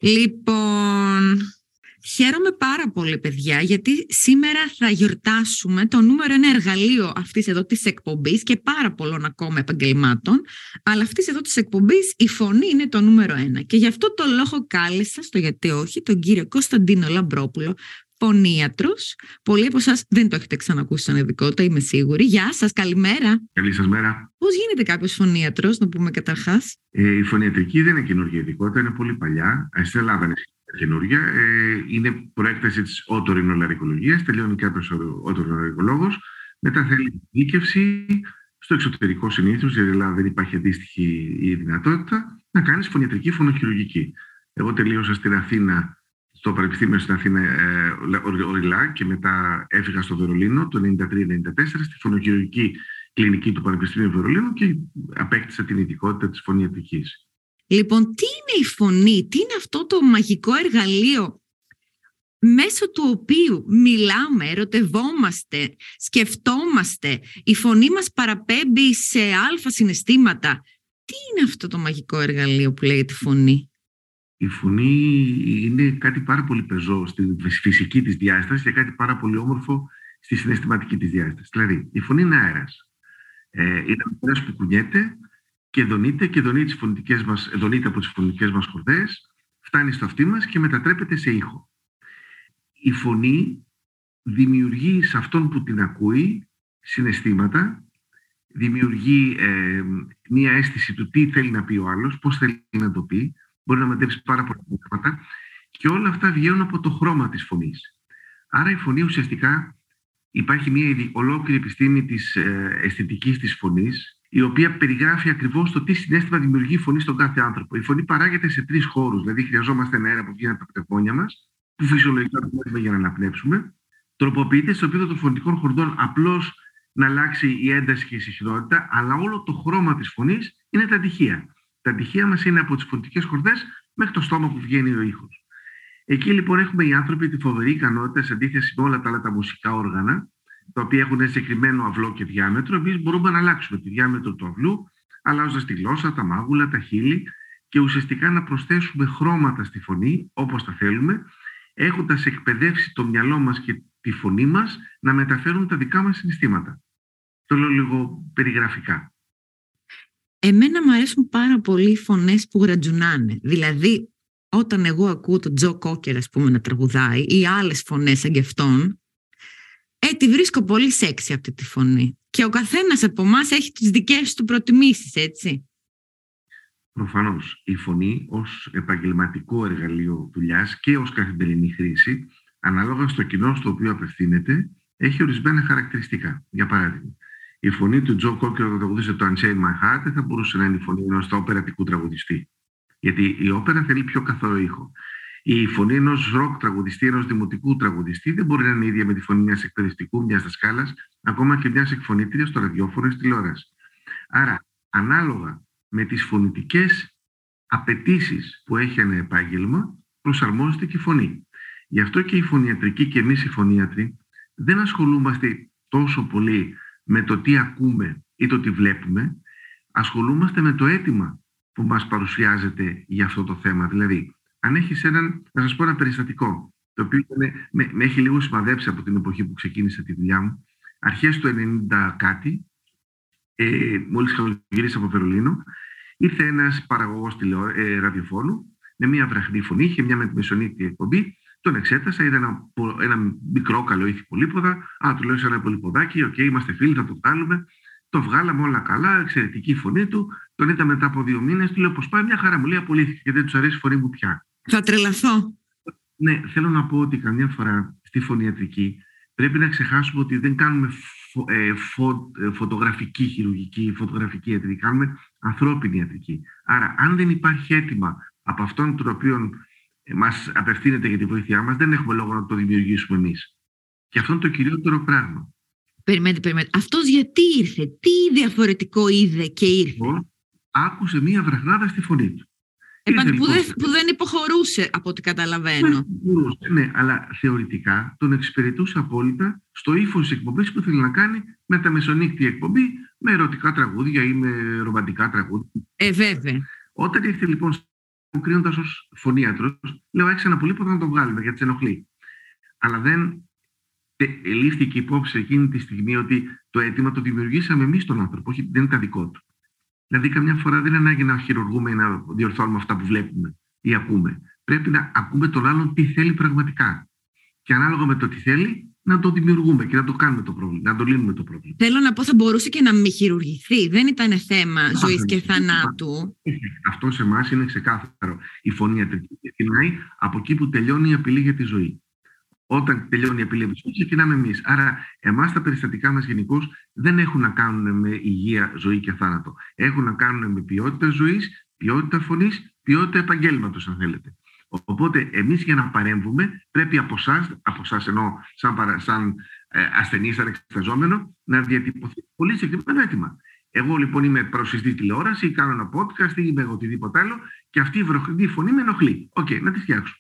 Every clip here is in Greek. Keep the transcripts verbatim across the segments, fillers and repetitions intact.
Λοιπόν, χαίρομαι πάρα πολύ, παιδιά, γιατί σήμερα θα γιορτάσουμε το νούμερο ένα εργαλείο αυτής εδώ της εκπομπής και πάρα πολλών ακόμα επαγγελμάτων, αλλά αυτής εδώ της εκπομπής η φωνή είναι το νούμερο ένα. Και γι' αυτό το λόγο κάλεσα, στο γιατί όχι, τον κύριο Κωνσταντίνο Λαμπρόπουλο, φωνίατρος. Πολλοί από εσάς δεν το έχετε ξανακούσει σαν ειδικότητα, είμαι σίγουρη. Γεια σας, καλημέρα. Καλή σας μέρα. Πώς γίνεται κάποιος φωνίατρος, να πούμε καταρχάς? Ε, η φωνιατρική δεν είναι καινούργια ειδικότητα, είναι πολύ παλιά. Στην Ελλάδα είναι καινούργια. Ε, είναι προέκταση της οτορινολαρικολογίας, τελειώνει κάποιος οτορινολαρικολόγος. Μετά θέλει δίκευση στο εξωτερικό συνήθως, γιατί στην Ελλάδα δεν υπάρχει αντίστοιχη η δυνατότητα, να κάνεις φωνιατρική φωνοχειρουργική. Εγώ τελείωσα στην Αθήνα, στο Πανεπιστήμιο στην Αθήνα, ε, οριλά, και μετά έφυγα στο Βερολίνο το ενενήντα τρία ενενήντα τέσσερα στη φωνοχειρουργική κλινική του Πανεπιστημίου Βερολίνου και απέκτησα την ειδικότητα της φωνιατρικής. Λοιπόν, τι είναι η φωνή, τι είναι αυτό το μαγικό εργαλείο μέσω του οποίου μιλάμε, ερωτευόμαστε, σκεφτόμαστε, η φωνή μας παραπέμπει σε αλφα συναισθήματα? Τι είναι αυτό το μαγικό εργαλείο που λέγεται φωνή? Η φωνή είναι κάτι πάρα πολύ πεζό στη φυσική της διάσταση και κάτι πάρα πολύ όμορφο στη συναισθηματική της διάσταση. Δηλαδή, η φωνή είναι αέρας. Ε, είναι ένα αέρας που κουνιέται και δονείται και δονεί τις φωνητικές μας, δονείται από τις φωνητικές μας χορδές, φτάνει στο αυτί μας και μετατρέπεται σε ήχο. Η φωνή δημιουργεί σε αυτόν που την ακούει συναισθήματα, δημιουργεί ε, μία αίσθηση του τι θέλει να πει ο άλλος, πώς θέλει να το πει, μπορεί να μαντέψει πάρα πολλά πράγματα και όλα αυτά βγαίνουν από το χρώμα της φωνής. Άρα η φωνή ουσιαστικά υπάρχει μια ολόκληρη επιστήμη της ε, αισθητικής της φωνής, η οποία περιγράφει ακριβώς το τι συναίσθημα δημιουργεί η φωνή στον κάθε άνθρωπο. Η φωνή παράγεται σε τρεις χώρους, δηλαδή χρειαζόμαστε ένα αέρα που βγαίνει από τα πνευμόνια μας, που φυσιολογικά το έχουμε για να αναπνεύσουμε, τροποποιείται στο επίπεδο των φωνητικών χορδών απλώς να αλλάξει η ένταση και η συχνότητα, αλλά όλο το χρώμα της φωνής είναι τα τυχεία. Τα τυχεία μας είναι από τις φωνητικές χορδές μέχρι το στόμα που βγαίνει ο ήχος. Εκεί λοιπόν έχουμε οι άνθρωποι τη φοβερή ικανότητα, σε αντίθεση με όλα τα άλλα τα μουσικά όργανα, τα οποία έχουν ένα συγκεκριμένο αυλό και διάμετρο. Εμείς μπορούμε να αλλάξουμε τη διάμετρο του αυλού, αλλάζοντας τη γλώσσα, τα μάγουλα, τα χείλη και ουσιαστικά να προσθέσουμε χρώματα στη φωνή όπως τα θέλουμε, έχοντας εκπαιδεύσει το μυαλό μας και τη φωνή μας να μεταφέρουν τα δικά μας συναισθήματα. Το λέω λίγο περιγραφικά. Εμένα μου αρέσουν πάρα πολύ οι φωνές που γρατζουνάνε. Δηλαδή, όταν εγώ ακούω τον Τζο Κόκερ, ας πούμε, να τραγουδάει ή άλλες φωνές σαν και αυτόν, ε, τη βρίσκω πολύ σεξι αυτή τη φωνή. Και ο καθένας από εμάς έχει τις δικές του προτιμήσεις, έτσι. Προφανώς, η φωνή ως επαγγελματικό εργαλείο δουλειάς και ως καθημερινή χρήση, ανάλογα στο κοινό στο οποίο απευθύνεται, έχει ορισμένα χαρακτηριστικά. Για παράδειγμα, η φωνή του Τζο Κόκερ όταν τραγουδούσε το Unchain My Heart δεν θα μπορούσε να είναι η φωνή ενός οπερατικού τραγουδιστή. Γιατί η όπερα θέλει πιο καθαρό ήχο. Η φωνή ενός ροκ τραγουδιστή, ενός δημοτικού τραγουδιστή δεν μπορεί να είναι ίδια με τη φωνή μιας εκπαιδευτικού, μιας δασκάλας, ακόμα και μιας εκφωνήτριας στο ραδιόφωνο ή στη τηλεόραση. Άρα, ανάλογα με τις φωνητικές απαιτήσεις που έχει ένα επάγγελμα, προσαρμόζεται και η φωνή. Γι' αυτό και η φωνιατρική και εμείς οι φωνίατροι δεν ασχολούμαστε τόσο πολύ με το τι ακούμε ή το τι βλέπουμε, ασχολούμαστε με το αίτημα που μας παρουσιάζεται για αυτό το θέμα. Δηλαδή, αν έχεις έναν, να σας πω ένα περιστατικό, το οποίο με, με έχει λίγο σημαδέψει από την εποχή που ξεκίνησα τη δουλειά μου, αρχές του ενενήντα κάτι, ε, μόλις καλογύρισα από Βερολίνο, ήρθε ένας παραγωγός τηλεο, ε, ραδιοφώνου με μια βραχνή φωνή, είχε μια μεσονύχτη εκπομπή. Τον εξέτασα, είδα ένα, ένα μικρό καλοήθη πολύποδα. Α, του λέω σε ένα πολυποδάκι, οκ, okay, είμαστε φίλοι, θα το βγάλουμε. Το βγάλαμε όλα καλά, εξαιρετική φωνή του. Τον είδα μετά από δύο μήνες, του λέω πως πάει, μια χαρά, μου λέει απολύθηκε και δεν τους αρέσει η φωνή μου πια. Θα τρελαθώ. Ναι, θέλω να πω ότι καμιά φορά στη φωνιατρική πρέπει να ξεχάσουμε ότι δεν κάνουμε φω, ε, φω, ε, φωτογραφική χειρουργική, φωτογραφική ιατρική, κάνουμε ανθρώπινη ιατρική. Άρα, αν δεν υπάρχει αίτημα από αυτόν τον οποίο μας απευθύνεται για τη βοήθειά μας, δεν έχουμε λόγο να το δημιουργήσουμε εμείς. Και αυτό είναι το κυριότερο πράγμα. Περιμένετε, περιμένετε. Αυτός γιατί ήρθε, τι διαφορετικό είδε και ήρθε? Λοιπόν, άκουσε μία βραχνάδα στη φωνή του. Ε, που, λοιπόν, δεν, που δεν υποχωρούσε από ό,τι καταλαβαίνω. Δεν ναι, αλλά θεωρητικά τον εξυπηρετούσε απόλυτα στο ύφος της εκπομπής που θέλει να κάνει με τα μεσονύχτη εκπομπή, με ερωτικά τραγούδια ή με ρομαντικά τραγούδια. Ε, βέβαια. Όταν ήρθε λοιπόν κρίνοντας ως φωνίατρος, λέω: έχεις ένα πολύποδο να το βγάλουμε γιατί σε ενοχλεί. Αλλά δεν λήφθηκε υπόψη εκείνη τη στιγμή ότι το αίτημα το δημιουργήσαμε εμείς τον άνθρωπο, όχι, δεν ήταν δικό του. Δηλαδή, καμιά φορά δεν είναι ανάγκη να χειρουργούμε ή να διορθώνουμε αυτά που βλέπουμε ή ακούμε. Πρέπει να ακούμε τον άλλον τι θέλει πραγματικά. Και ανάλογα με το τι θέλει, να το δημιουργούμε και να το κάνουμε το πρόβλημα, να το λύνουμε το πρόβλημα. Θέλω να πω, θα μπορούσε και να μη χειρουργηθεί. Δεν ήταν θέμα ζωής και θανάτου. Αυτό σε εμάς είναι ξεκάθαρο. Η φωνή ιατρική ξεκινάει από εκεί που τελειώνει η απειλή για τη ζωή. Όταν τελειώνει η απειλή για τη ζωή, ξεκινάμε εμείς. Άρα, εμάς τα περιστατικά μας γενικώς δεν έχουν να κάνουν με υγεία, ζωή και θάνατο. Έχουν να κάνουν με ποιότητα ζωής, ποιότητα φωνής, ποιότητα επαγγέλματος, αν θέλετε. Οπότε, εμείς για να παρέμβουμε, πρέπει από εσάς, από εσάς εννοώ σαν, παρα, σαν ε, ασθενή, σαν εξεταζόμενο, να διατυπωθεί πολύ συγκεκριμένο αίτημα. Εγώ λοιπόν είμαι παρουσιαστής τηλεόραση, ή κάνω ένα podcast, ή είμαι εγώ οτιδήποτε άλλο, και αυτή η βροχή φωνή με ενοχλεί. Οκ, okay, να τη φτιάξω.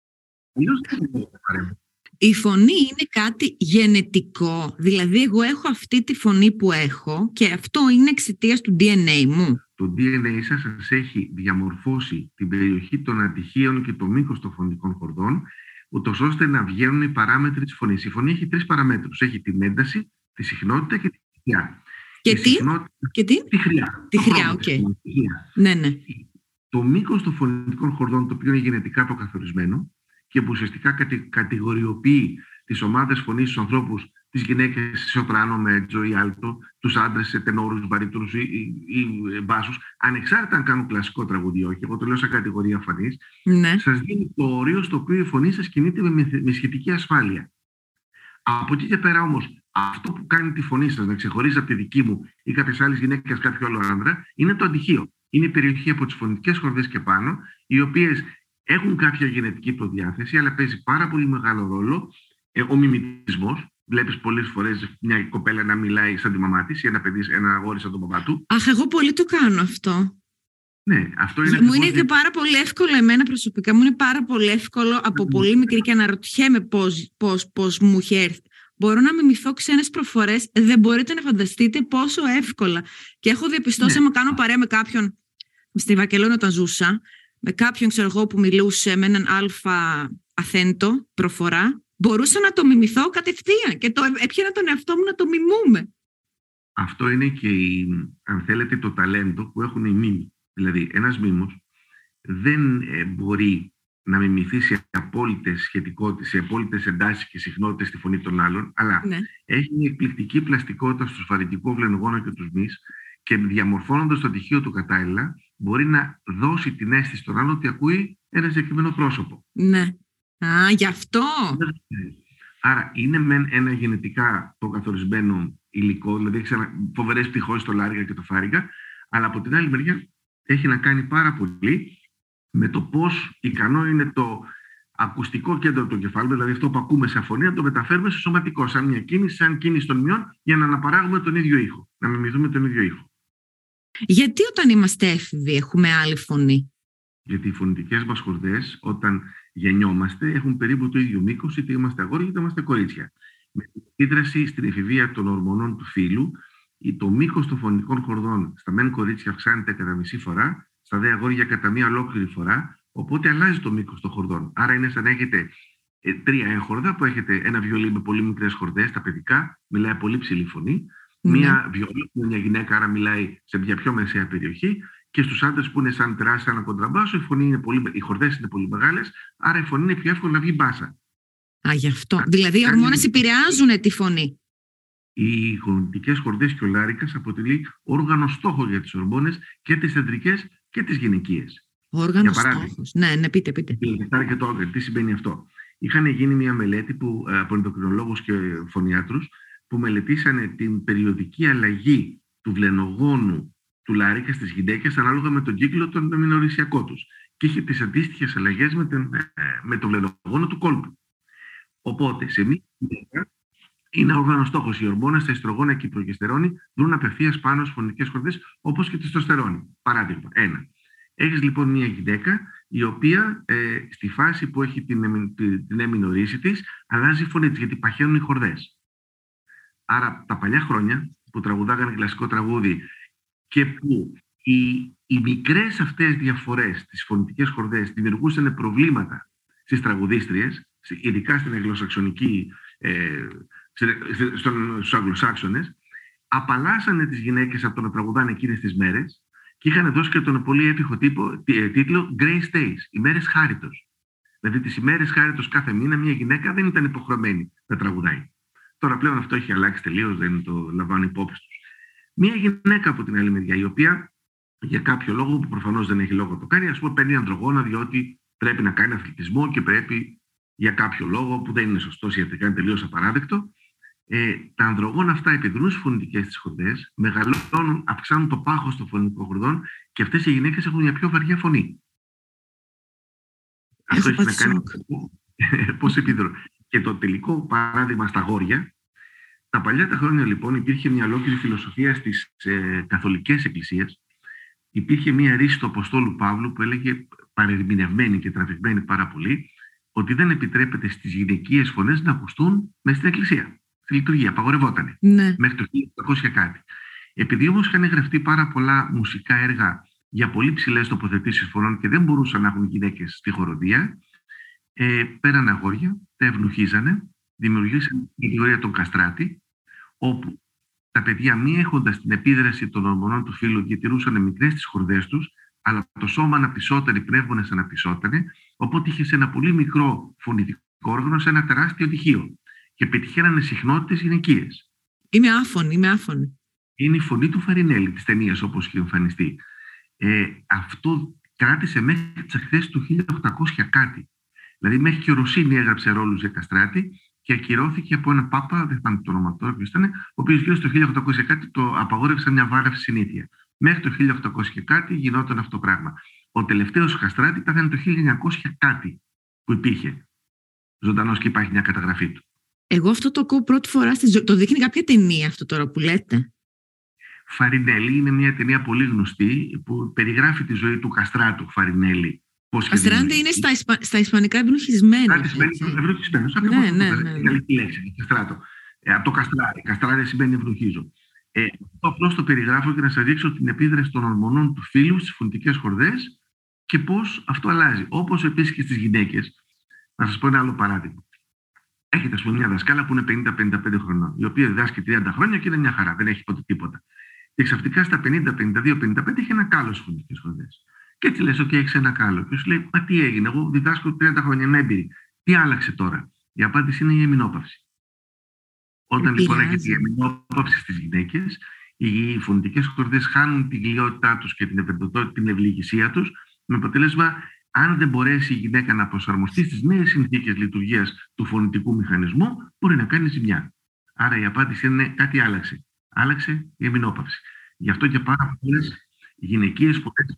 Αλλιώς δεν μπορώ να παρέμβω. Η φωνή είναι κάτι γενετικό. Δηλαδή, εγώ έχω αυτή τη φωνή που έχω και αυτό είναι εξαιτίας του ντι εν έι μου. Το ντι εν έι σας, σας έχει διαμορφώσει την περιοχή των ατυχείων και το μήκος των φωνικών χορδών, ούτως ώστε να βγαίνουν οι παράμετροι της φωνής. Η φωνή έχει τρεις παραμέτρους. Έχει την ένταση, τη συχνότητα και τη χρειά. Και τι? Και τι? Τη χρειά. Τη χρειά, οκ. Okay. Ναι, ναι. Το μήκος των φωνικών χορδών, το οποίο είναι γενετικά προκαθορισμένο και που ουσιαστικά κατη, κατηγοριοποιεί τις ομάδες φωνής στους ανθρώπους, τις γυναίκες σε σοπράνο με τζοή άλτο, τους άντρες σε τενόρους, βαρύτονους ή, ή, ή μπάσους, ανεξάρτητα αν κάνουν κλασικό τραγούδι ή όχι. Εγώ το λέω σαν κατηγορία φωνής. Ναι. Σας δίνει το όριο στο οποίο η φωνή σας κινείται με, με σχετική ασφάλεια. Από εκεί και πέρα όμως, αυτό που κάνει τη φωνή σας να ξεχωρίζει από τη δική μου ή κάποιες άλλες γυναίκες, κάποιο άλλο άντρα, είναι το αντυχείο. Είναι η περιοχή από τις φωνικές χορδές και πάνω, οι οποίες έχουν κάποια γενετική προδιάθεση, αλλά παίζει πάρα πολύ μεγάλο ρόλο ε, ο μιμητισμός. Βλέπεις πολλές φορές μια κοπέλα να μιλάει σαν τη μαμά της ή ένα παιδί, ένα αγόρι σαν τον παπά του. Αχ, εγώ πολύ το κάνω αυτό. Ναι, αυτό είναι. Μου είναι και πάρα πολύ εύκολο εμένα προσωπικά. Μου είναι πάρα πολύ εύκολο από πολύ μικρή και αναρωτιέμαι πώς, πώς, πώς μου έχει έρθει. Μπορώ να μιμηθώ ξένες προφορές. Δεν μπορείτε να φανταστείτε πόσο εύκολα. Και έχω διαπιστώσει, άμα ναι. κάνω παρέα με κάποιον. Στη Βαρκελόνη όταν ζούσα, με κάποιον ξέρω εγώ που μιλούσε με έναν αλφα αθέντο προφορά, μπορούσα να το μιμηθώ κατευθείαν και το έπιανα τον εαυτό μου να το μιμούμε. Αυτό είναι και, η, αν θέλετε, το ταλέντο που έχουν οι μίμοι. Δηλαδή, ένας μίμος δεν ε, μπορεί να μιμηθεί σε απόλυτες σχετικότητες, σε απόλυτες εντάσεις και συχνότητες στη φωνή των άλλων, αλλά ναι. έχει μια εκπληκτική πλαστικότητα στους φαρυντικό βλενογόνο και τους μυς και διαμορφώνοντας το στοιχείο του κατάλληλα, μπορεί να δώσει την αίσθηση στον άλλον ότι ακούει ένα συγκεκριμένο πρόσωπο. Ναι. Α, γι' αυτό. Άρα είναι μεν ένα γενετικά προκαθορισμένο υλικό, δηλαδή έχει φοβερές πτυχώσεις στο λάριγα και το φάριγγα, αλλά από την άλλη μεριά έχει να κάνει πάρα πολύ με το πώς ικανό είναι το ακουστικό κέντρο του κεφάλου, δηλαδή αυτό που ακούμε σε φωνή, να το μεταφέρουμε σε σωματικό, σαν μια κίνηση, σαν κίνηση των μειών, για να αναπαράγουμε τον ίδιο ήχο, να μιμηθούμε τον ίδιο ήχο. Γιατί όταν είμαστε έφηβοι έχουμε άλλη φωνή? Γιατί οι φωνητικές μας χορδές, όταν γεννιόμαστε, έχουν περίπου το ίδιο μήκος, είτε είμαστε αγόρια είτε είμαστε κορίτσια. Με την επίδραση στην εφηβεία των ορμονών του φύλου, το μήκος των φωνητικών χορδών στα μεν κορίτσια αυξάνεται κατά μισή φορά, στα δε αγόρια κατά μία ολόκληρη φορά, οπότε αλλάζει το μήκος των χορδών. Άρα είναι σαν να έχετε ε, τρία έγχορδα που έχετε ένα βιολί με πολύ μικρές χορδές, τα παιδικά, μιλάει πολύ ψηλή φωνή, mm. μία βιολί που είναι μια γυναίκα, άρα μιλάει σε μια πιο μεσαία περιοχή, και στους άντρες που είναι σαν τεράστια ένα κοντραμπάσο, η φωνή είναι πολύ, οι χορδές είναι πολύ μεγάλες, άρα η φωνή είναι πιο εύκολο να βγει μπάσα. Α, γι' αυτό. Α, δηλαδή οι ορμόνες επηρεάζουν τη φωνή. Οι γονατικές χορδές και ο λάρικας αποτελεί όργανο στόχο για τις ορμόνες και τις αντρικές και τις γυναικείες. Όργανο στόχος. Ναι, ναι, πείτε, πείτε. Και το, τι σημαίνει αυτό? Είχαν γίνει μια μελέτη που, από ενδοκρινολόγους και φωνιάτρους που μελετήσανε την περιοδική αλλαγή του βλενογόνου του λάρικα στις γυναίκες ανάλογα με τον κύκλο των μηνορησιακών τους. Και είχε τις αντίστοιχες αλλαγές με, τον, με το βλενογόνο του κόλπου. Οπότε, σε μία γυναίκα είναι όργανο στόχος. Οι ορμόνες, τα ιστρογόνα και η προγεστερόνη δρούν απευθείας πάνω στις φωνικές χορδές, όπως και τη τεστοστερόνη. Παράδειγμα, ένα. Έχεις λοιπόν μία γυναίκα η οποία ε, στη φάση που έχει την, την, την εμμηνορήση της αλλάζει η φωνή της, γιατί παχαίνουν οι χορδές. Άρα τα παλιά χρόνια που τραγουδάγανε κλασικό τραγούδι και που οι, οι μικρές αυτές διαφορές στις φωνητικές χορδές δημιουργούσαν προβλήματα στις τραγουδίστριες, ειδικά στην αγγλοσαξονική, ε, στους Αγγλοσάξονες, απαλλάσσανε τις γυναίκες από το να τραγουδάνε εκείνες τις μέρες και είχαν δώσει και τον πολύ έτυχο τύπο, τίτλο Grace Days, ημέρες χάριτος. Δηλαδή τις ημέρες χάριτος κάθε μήνα μια γυναίκα δεν ήταν υποχρεωμένη να τραγουδάει. Τώρα πλέον αυτό έχει αλλάξει τελείως, δεν το λαμβάνουν υπόψη τους. Μια γυναίκα από την άλλη μεριά, η οποία για κάποιο λόγο, που προφανώς δεν έχει λόγο να το κάνει, ας πούμε παίρνει ανδρογόνα διότι πρέπει να κάνει αθλητισμό και πρέπει για κάποιο λόγο που δεν είναι σωστός ιατρικά, είναι τελείως απαράδεκτο. Ε, τα ανδρογόνα αυτά επιδρούν στις φωνητικές της χορδές, μεγαλώνουν, αυξάνουν το πάχος των φωνικών χορδών και αυτές οι γυναίκες έχουν μια πιο βαριά φωνή. Αυτό έχει να κάνει πώς επιδρούν. Και το τελικό παράδειγμα στα αγόρια, τα παλιά τα χρόνια λοιπόν υπήρχε μια ολόκληρη φιλοσοφία στις ε, καθολικές εκκλησίες. Υπήρχε μια ρίση του Αποστόλου Παύλου που έλεγε, παρερμηνευμένη και τραβηγμένη πάρα πολύ, ότι δεν επιτρέπεται στις γυναικείες φωνές να ακουστούν μέσα στην εκκλησία. Στη λειτουργία, απαγορευότανε. Ναι. Μέχρι το χίλια οκτακόσια κάτι. Επειδή όμως είχαν γραφτεί πάρα πολλά μουσικά έργα για πολύ ψηλές τοποθετήσεις φωνών και δεν μπορούσαν να έχουν γυναίκες στη χοροδία, ε, πέραν αγόρια, τα ευνουχίζανε, δημιουργήσαν την κατηγορία των καστράτη, όπου τα παιδιά μη έχοντας την επίδραση των ορμονών του φύλου διατηρούσαν μικρές τις χορδές τους, αλλά το σώμα αναπτυσσόταν, οι πνεύμονες αναπτυσσότανε, οπότε είχε σε ένα πολύ μικρό φωνητικό όργανο σε ένα τεράστιο τυχείο και πετυχαίνανε συχνότητες γυναικείες. Είμαι άφωνη, είμαι άφωνη. Είναι η φωνή του Φαρινέλη της ταινίας, όπως είχε εμφανιστεί. Ε, αυτό κράτησε μέχρι τις αρχές του χίλια οκτακόσια κάτι. Δηλαδή μέχρι και ο Ρωσίνη έγραψε ρόλους για καστράτη και ακυρώθηκε από έναν πάπα, δεν θυμάμαι το όνομα τώρα ποιος ήταν, ο οποίος γύρω στο χίλια οκτακόσια κάτι το απαγόρευσε μια βάρευση συνήθεια. Μέχρι το χίλια οκτακόσια κάτι γινόταν αυτό το πράγμα. Ο τελευταίος καστράτη ήταν το χίλια εννιακόσια κάτι που υπήρχε ζωντανός και υπάρχει μια καταγραφή του. Εγώ αυτό το ακούω πρώτη φορά στη ζωή. Το δείχνει κάποια ταινία αυτό τώρα που λέτε? Φαρινέλη είναι μια ταινία πολύ γνωστή που περιγράφει τη ζωή του καστράτου Φαρινέλη. Καστράντε είναι στα, ισπα... στα ισπανικά ευνοχισμένο. Ευνοχισμένο. Ναι, ναι, ναι. Είναι καλή λέξη. Καστράτο. Ε, από το καστράρι. Καστράρι σημαίνει ευνοχίζω. Ε, αυτό απλώς το περιγράφω για να σας δείξω την επίδραση των ορμονών του φύλου στις φωνητικές χορδές και πώς αυτό αλλάζει. Όπως επίσης και στις γυναίκες. Να σας πω ένα άλλο παράδειγμα. Έχετε, ας πούμε, μια δασκάλα που είναι πενήντα με πενήντα πέντε χρονών, η οποία διδάσκει τριάντα χρόνια και είναι μια χαρά, δεν έχει ποτέ τίποτα. Και ξαφνικά στα πενήντα, πενήντα δύο, πενήντα πέντε έχει ένα κάλο στις φωνητικές χορδές. Και έτσι λες, ότι έχεις ένα κάλο. Και σου λέει, μα τι έγινε, εγώ διδάσκω τριάντα χρόνια, είμαι έμπειρη. Τι άλλαξε τώρα? Η απάντηση είναι η εμεινόπαυση. Όταν λοιπόν έχετε η εμεινόπαυση στις γυναίκες, οι φωνητικές χορδές χάνουν την γλυότητά τους και την ευεργετικότητα, την ευληγησία τους, με αποτέλεσμα, αν δεν μπορέσει η γυναίκα να προσαρμοστεί στις νέες συνθήκες λειτουργίας του φωνητικού μηχανισμού, μπορεί να κάνει ζημιά. Άρα η απάντηση είναι κάτι άλλαξε. Άλλαξε η εμεινόπαυση. Γι' αυτό και πάρα πολλές γυναικείες φωνές,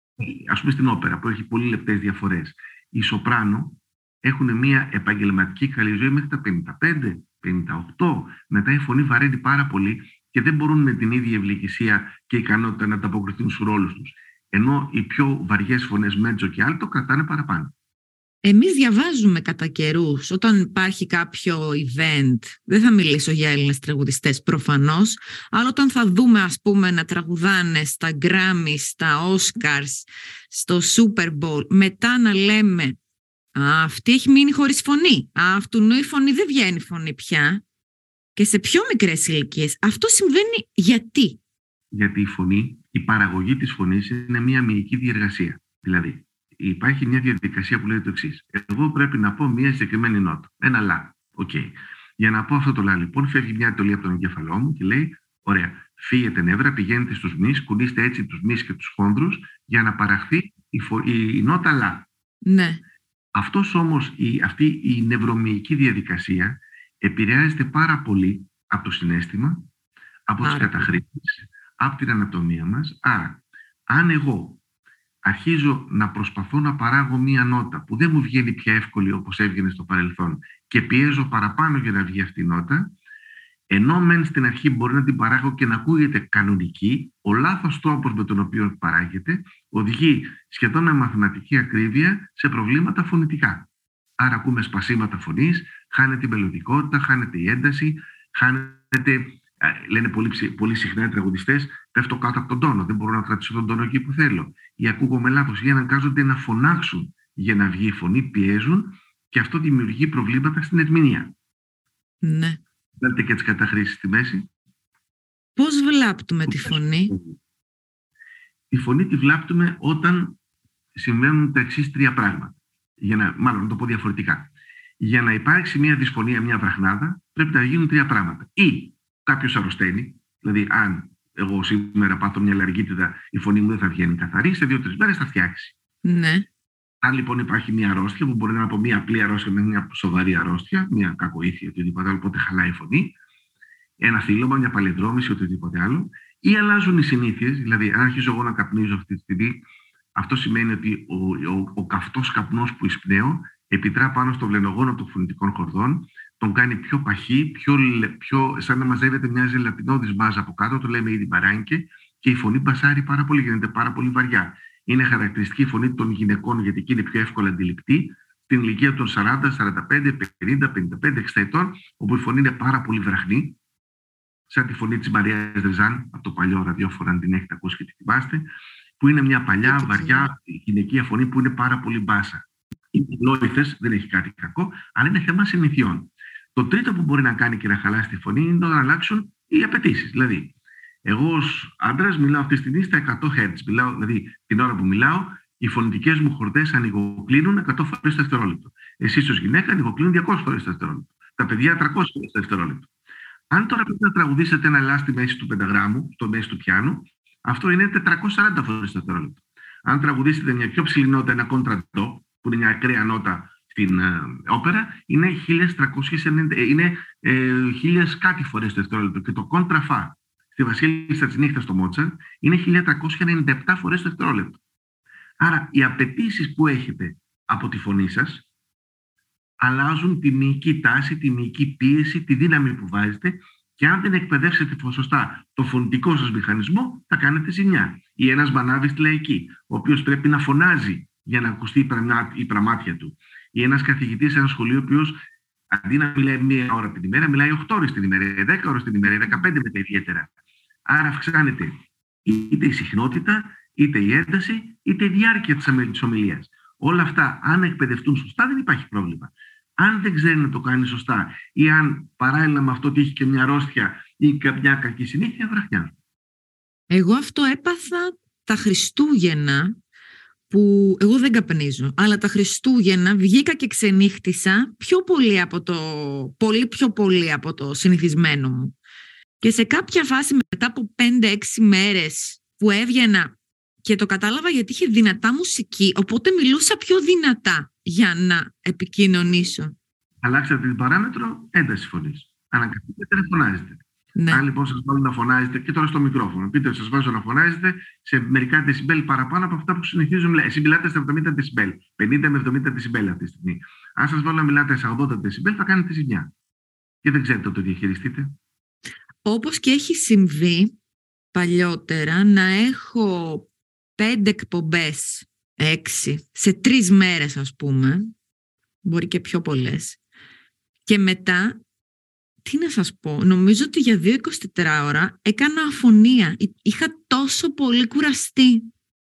ας πούμε στην όπερα, που έχει πολύ λεπτές διαφορές, οι σοπράνο έχουν μια επαγγελματική καλή ζωή μέχρι τα πενήντα πέντε, πενήντα οκτώ. Μετά η φωνή βαραίνει πάρα πολύ και δεν μπορούν με την ίδια ευληγησία και ικανότητα να ανταποκριθούν στους ρόλους τους. Ενώ οι πιο βαριές φωνές μέτζο και άλτο κρατάνε παραπάνω. Εμείς διαβάζουμε κατά καιρούς, όταν υπάρχει κάποιο event, δεν θα μιλήσω για Έλληνες τραγουδιστές προφανώς, αλλά όταν θα δούμε, ας πούμε, να τραγουδάνε στα Grammy, στα Oscars, στο Super Bowl, μετά να λέμε «Α, αυτή έχει μείνει χωρίς φωνή, Α, αυτού νου η φωνή δεν βγαίνει φωνή πια». Και σε πιο μικρές ηλικίες αυτό συμβαίνει γιατί? Γιατί η φωνή, η παραγωγή της φωνής είναι μια μυϊκή διεργασία. Δηλαδή, υπάρχει μια διαδικασία που λέει το εξής. Εγώ πρέπει να πω μια συγκεκριμένη νότα. Ένα λα. Okay. Για να πω αυτό το λα, λοιπόν, φεύγει μια εντολή από τον εγκέφαλό μου και λέει: ωραία, φύγετε νεύρα, πηγαίνετε στους μυς, κουνήστε έτσι τους μυς και τους χόνδρους για να παραχθεί η, φο... η... η νότα λα. Ναι. Αυτός όμως, η... αυτή η νευρομυϊκή διαδικασία επηρεάζεται πάρα πολύ από το συναίσθημα, από τις καταχρήσεις, από την ανατομία μας. Άρα, αν εγώ αρχίζω να προσπαθώ να παράγω μία νότα που δεν μου βγαίνει πια εύκολη όπως έβγαινε στο παρελθόν και πιέζω παραπάνω για να βγει αυτή η νότα, ενώ μεν στην αρχή μπορεί να την παράγω και να ακούγεται κανονική, ο λάθος τρόπος με τον οποίο παράγεται οδηγεί σχεδόν με μαθηματική ακρίβεια σε προβλήματα φωνητικά. Άρα ακούμε σπασίματα φωνής, χάνεται η μελωδικότητα, χάνεται η ένταση, χάνεται, λένε πολύ, πολύ συχνά οι τραγουδιστές, πέφτω κάτω από τον τόνο, δεν μπορώ να κρατήσω τον τόνο εκεί που θέλω, ή ακούγομαι λάθος, ή αναγκάζονται να φωνάξουν για να βγει η φωνή, πιέζουν, και αυτό δημιουργεί προβλήματα στην ερμηνεία. Ναι. Θέλετε και τις καταχρήσεις στη μέση. Πώς βλάπτουμε τη φωνή? Τη φωνή τη βλάπτουμε όταν συμβαίνουν τα εξής τρία πράγματα. Για να, μάλλον να το πω διαφορετικά. Για να υπάρξει μια δυσφωνία, μια βραχνάδα, πρέπει να γίνουν τρία πράγματα. Ή κάποιος αρρωσταίνει, δηλαδή αν εγώ σήμερα πάθω μια αλλεργίτιδα, η φωνή μου δεν θα βγαίνει καθαρή, σε δύο-τρεις μέρες θα φτιάξει. Ναι. Αν λοιπόν υπάρχει μια αρρώστια, που μπορεί να είναι από μια απλή αρρώστια με μια σοβαρή αρρώστια, μια κακοήθεια, οτιδήποτε άλλο, οπότε χαλάει η φωνή, ένα θύλωμα, μια παλινδρόμηση, οτιδήποτε άλλο, ή αλλάζουν οι συνήθειες, δηλαδή αν αρχίζω εγώ να καπνίζω αυτή τη στιγμή, αυτό σημαίνει ότι ο, ο, ο καυτός καπνός που εισπνέω επιτρά πάνω στο βλενογόνο των φωνητικών χορδών, τον κάνει πιο παχύ, πιο, πιο, σαν να μαζεύεται μια ζελατινώδης μπάζα από κάτω, το λέμε ήδη μπαράνκε, και η φωνή μπασάρει πάρα πολύ, γίνεται πάρα πολύ βαριά. Είναι χαρακτηριστική η φωνή των γυναικών, γιατί εκεί είναι πιο εύκολα αντιληπτή, στην ηλικία των σαράντα, σαράντα πέντε, πενήντα, πενήντα πέντε, εξήντα ετών, όπου η φωνή είναι πάρα πολύ βραχνή, σαν τη φωνή της Μαρίας Ριζάν, από το παλιό ραδιόφωνο, αν την έχετε ακούσει και τη θυμάστε, που είναι μια παλιά, βαριά γυναικεία φωνή που είναι πάρα πολύ μπάσα. Είναι λόγιθες, δεν έχει κάτι κακό, αλλά είναι θέμα συνηθιών. Το τρίτο που μπορεί να κάνει και να χαλάσει τη φωνή είναι να αλλάξουν οι απαιτήσεις. Δηλαδή, εγώ ως άντρας μιλάω αυτή τη στιγμή στα εκατό χερτζ. Μιλάω, δηλαδή, την ώρα που μιλάω, οι φωνητικές μου χορδές ανοιγοκλίνουν εκατό φορές το δευτερόλεπτο. Εσείς ως γυναίκα ανοιγοκλίνουν διακόσιες φορές το δευτερόλεπτο. Τα παιδιά τριακόσιες φορές το δευτερόλεπτο. Αν τώρα πρέπει να τραγουδήσετε ένα λά στη μέση του πενταγράμμου, στο μέση του πιάνου, αυτό είναι τετρακόσιες σαράντα φορές το δευτερόλεπτο. Αν τραγουδήσετε μια πιο ψηλή νότα, ένα κόντρατο, που είναι μια ακραία νότα στην ε, όπερα, είναι χίλιες τριακόσιες ενενήντα, είναι ε, χίλιες κάτι φορές το δευτερόλεπτο. Και το κόντραφα στη Βασίλισσα της Νύχτας στο Μότσαρτ είναι χίλιες τριακόσιες ενενήντα επτά φορές το δευτερόλεπτο. Άρα οι απαιτήσεις που έχετε από τη φωνή σας αλλάζουν τη μυϊκή τάση, τη μυϊκή πίεση, τη δύναμη που βάζετε, και αν δεν εκπαιδεύσετε σωστά το φωνητικό σας μηχανισμό, θα κάνετε ζημιά. Ή ένας μανάβης στη λαϊκή, ο οποίος πρέπει να φωνάζει για να ακουστεί η πραμάτια του. Ή ένας καθηγητής σε ένα σχολείο, ο οποίος αντί να μιλάει μία ώρα την ημέρα, μιλάει οκτώ ώρες την ημέρα, δέκα ώρες την ημέρα, δεκαπέντε μετά ιδιαίτερα. Άρα αυξάνεται είτε η συχνότητα, είτε η ένταση, είτε η διάρκεια της ομιλίας. Όλα αυτά, αν εκπαιδευτούν σωστά, δεν υπάρχει πρόβλημα. Αν δεν ξέρει να το κάνει σωστά, ή αν παράλληλα με αυτό ότι έχει και μια αρρώστια ή κάποια κακή συνήθεια, βραχνιά. Εγώ αυτό έπαθα τα Χριστούγεννα, που εγώ δεν καπνίζω, αλλά τα Χριστούγεννα βγήκα και ξενύχτησα πιο πολύ από το, πολύ πιο πολύ από το συνηθισμένο μου. Και σε κάποια φάση, μετά από πέντε έξι μέρες που έβγαινα και το κατάλαβα γιατί είχε δυνατά μουσική, οπότε μιλούσα πιο δυνατά για να επικοινωνήσω. Αλλάξατε την παράμετρο ένταση φωνής. Αναγκαστείτε να φωνάζετε. Ναι. Αν λοιπόν σας βάλουν να φωνάζετε, και τώρα στο μικρόφωνο, πείτε σας βάζω να φωνάζετε σε μερικά δεσιμπέλ παραπάνω από αυτά που συνεχίζουν. Εσείς μιλάτε στα εβδομήντα δεσιμπέλ, πενήντα με εβδομήντα δεσιμπέλ αυτή τη στιγμή. Αν σας βάλω να μιλάτε σε ογδόντα δεσιμπέλ, θα κάνετε ζημιά. Και δεν ξέρετε να το διαχειριστείτε. Όπως και έχει συμβεί παλιότερα να έχω πέντε εκπομπές, έξι, σε τρεις μέρες ας πούμε, μπορεί και πιο πολλές. Και μετά, τι να σας πω, νομίζω ότι για δύο εικοσιτετράωρα έκανα αφωνία. Είχα τόσο πολύ κουραστεί.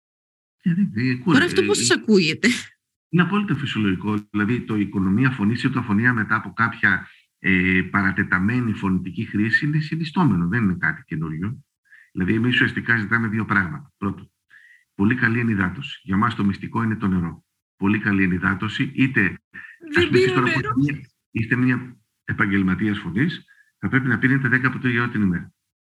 Ε, δε, κουρα... Τώρα αυτό πώς σας ακούγεται? Είναι απόλυτα φυσιολογικό. Δηλαδή το οικονομία φωνής ή το αφωνία μετά από κάποια ε, παρατεταμένη φωνητική χρήση είναι συνιστόμενο. Δεν είναι κάτι καινούριο. Δηλαδή εμείς ουσιαστικά ζητάμε δύο πράγματα. Πρώτον, πολύ καλή ενυδάτωση. Για μας το μυστικό είναι το νερό. Πολύ καλή ενυδάτωση. Είτε δεν πίνω νερό. Είστε μια επαγγελματίας φωνής, θα πρέπει να πίνετε δέκα ποτήρια ώρα την ημέρα.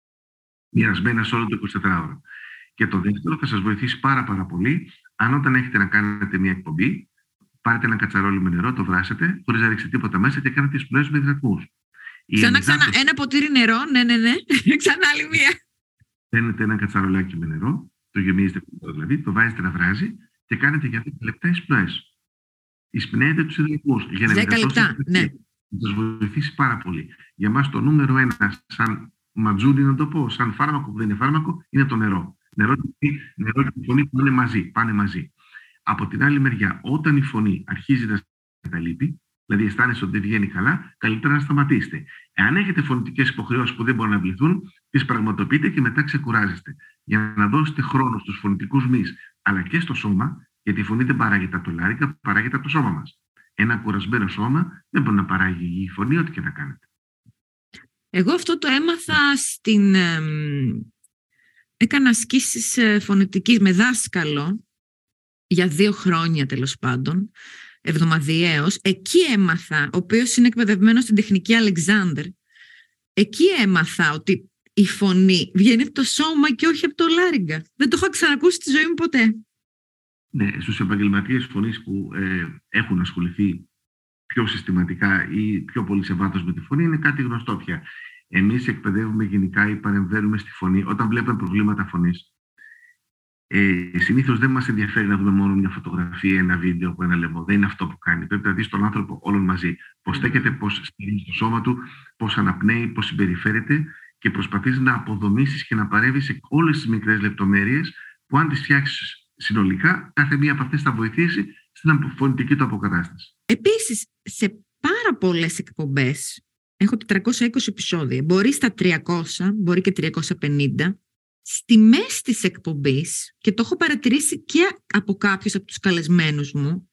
Μοιρασμένα σε όλο το εικοσιτετράωρο. Και το δεύτερο θα σας βοηθήσει πάρα πάρα πολύ, αν όταν έχετε να κάνετε μια εκπομπή, πάρετε ένα κατσαρόλι με νερό, το βράσετε, χωρίς να ρίξετε τίποτα μέσα και κάνετε τις σπουδές με υδατμούς. Ξανά, ξανά, ένα ποτήρι νερό, ναι, ναι, ναι. Ξανά άλλη μία. Παίρνετε ένα κατσαρολάκι με νερό, το γεμίζετε δηλαδή, το βάζετε να βράζει και κάνετε για δέκα λεπτά εισπνοές. Εισπνέετε τους υδατμούς. δέκα λεπτά, ναι. Θα σας βοηθήσει πάρα πολύ. Για μας το νούμερο ένα, σαν ματζούρι να το πω, σαν φάρμακο που δεν είναι φάρμακο, είναι το νερό. Νερό, νερό και η φωνή πάνε μαζί, πάνε μαζί. Από την άλλη μεριά, όταν η φωνή αρχίζει να καταλείπει, δηλαδή αισθάνεστε ότι δεν βγαίνει καλά, καλύτερα να σταματήσετε. Εάν έχετε φωνητικές υποχρεώσεις που δεν μπορούν να βληθούν, τις πραγματοποιείτε και μετά ξεκουράζεστε. Για να δώσετε χρόνο στους φωνητικούς μυς, αλλά και στο σώμα, γιατί η φωνή δεν παράγεται από το λάρικα, παράγεται από το σώμα μας. Ένα κουρασμένο σώμα δεν μπορεί να παράγει η φωνή, ό,τι και να κάνετε. Εγώ αυτό το έμαθα στην... Ε, έκανα ασκήσεις ε, φωνητικής με δάσκαλο για δύο χρόνια τέλος πάντων, εβδομαδιαίως. Εκεί έμαθα, ο οποίος είναι εκπαιδευμένος στην τεχνική Αλεξάνδρ, εκεί έμαθα ότι η φωνή βγαίνει από το σώμα και όχι από το λάριγκα. Δεν το έχω ξανακούσει στη ζωή μου ποτέ. Ναι, στους επαγγελματίες φωνής που ε, έχουν ασχοληθεί πιο συστηματικά ή πιο πολύ σε βάθος με τη φωνή, είναι κάτι γνωστό πια. Εμείς εκπαιδεύουμε γενικά ή παρεμβαίνουμε στη φωνή όταν βλέπουμε προβλήματα φωνής. Ε, συνήθως δεν μας ενδιαφέρει να δούμε μόνο μια φωτογραφία, ένα βίντεο από ένα λαιμό. Δεν είναι αυτό που κάνει. Πρέπει να δεις τον άνθρωπο όλον μαζί. Πώς στέκεται, πώς στηρίζει το σώμα του, πώς αναπνέει, πώς συμπεριφέρεται και προσπαθείς να αποδομήσεις και να παρέμβεις σε όλες τις μικρές λεπτομέρειες που, αν τις φτιάξεις συνολικά, κάθε μία από αυτές θα βοηθήσει στην φωνητική του αποκατάσταση. Επίσης, σε πάρα πολλές εκπομπές, έχω τετρακόσια είκοσι επεισόδια, μπορεί στα τριακόσια, μπορεί και τριακόσια πενήντα, στη μέση της εκπομπής, και το έχω παρατηρήσει και από κάποιους από τους καλεσμένους μου,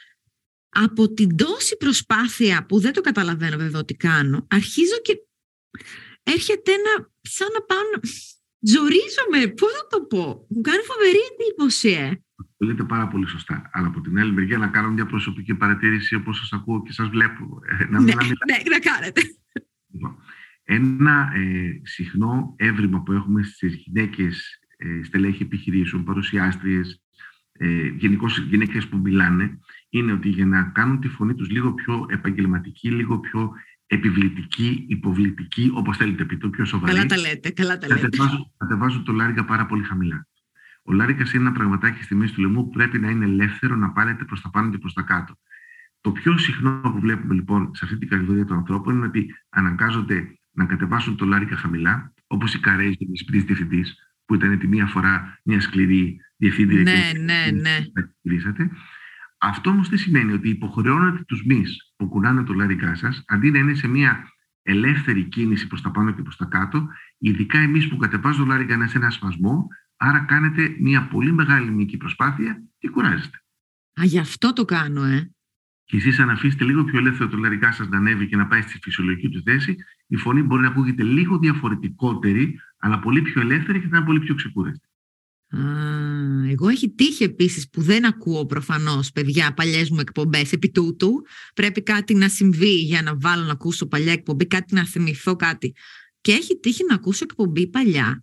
από την τόση προσπάθεια που δεν το καταλαβαίνω βέβαια ότι κάνω, αρχίζω και έρχεται ένα σαν να πάω, ζορίζομαι, πώς να το πω, μου κάνει φοβερή εντύπωση. Ε. Το λέτε πάρα πολύ σωστά, αλλά από την άλλη μεριά να κάνω μια προσωπική παρατήρηση, όπως σας ακούω και σας βλέπω. Να ναι, να, ναι, να κάνετε. Λοιπόν, ένα ε, συχνό έβριμα που έχουμε στις γυναίκες ε, στελέχη επιχειρήσεων, παρουσιάστριες, ε, γενικώς γυναίκες που μιλάνε, είναι ότι για να κάνουν τη φωνή τους λίγο πιο επαγγελματική, λίγο πιο επιβλητική, υποβλητική, όπως θέλετε πει το, πιο σοβαρή. Καλά τα λέτε, καλά τα λέτε. Κατεβάζουν το λάριγκα πάρα πολύ χαμηλά. Ο λάριγκας είναι ένα πραγματάκι στη μέση του λαιμού που πρέπει να είναι ελεύθερο να πάρετε προς τα πάνω και προς τα κάτω. Το πιο συχνό που βλέπουμε λοιπόν σε αυτή την κατηγορία των ανθρώπων είναι ότι αναγκάζονται να κατεβάσουν το λάριγκα χαμηλά, όπως η Καρέζη, ο εισπρής διευθυντής, που ήταν τη μία φορά μια σκληρή διευθύντρια. Ναι, και ναι, ναι. ναι. Αυτό όμως τι σημαίνει? Ότι υποχρεώνετε τους μυς που κουνάνε το λάριγκά σας, αντί να είναι σε μια ελεύθερη κίνηση προς τα πάνω και προς τα κάτω, ειδικά εμείς που κατεβάζουν το λάριγκα σε ένα σπασμό, άρα κάνετε μια πολύ μεγάλη μυϊκή προσπάθεια και κουράζεστε. Α, γι' αυτό το κάνω, ε. Και εσείς, αν αφήσετε λίγο πιο ελεύθερο το λαρικά σας να ανέβει και να πάει στη φυσιολογική του θέση, η φωνή μπορεί να ακούγεται λίγο διαφορετικότερη, αλλά πολύ πιο ελεύθερη και θα είναι πολύ πιο ξεκούραστη. Α, εγώ έχει τύχει επίσης που δεν ακούω προφανώς, παιδιά, παλιές μου εκπομπές επί τούτου. Πρέπει κάτι να συμβεί για να βάλω να ακούσω παλιά εκπομπή, κάτι να θυμηθώ κάτι. Και έχει τύχει να ακούσω εκπομπή παλιά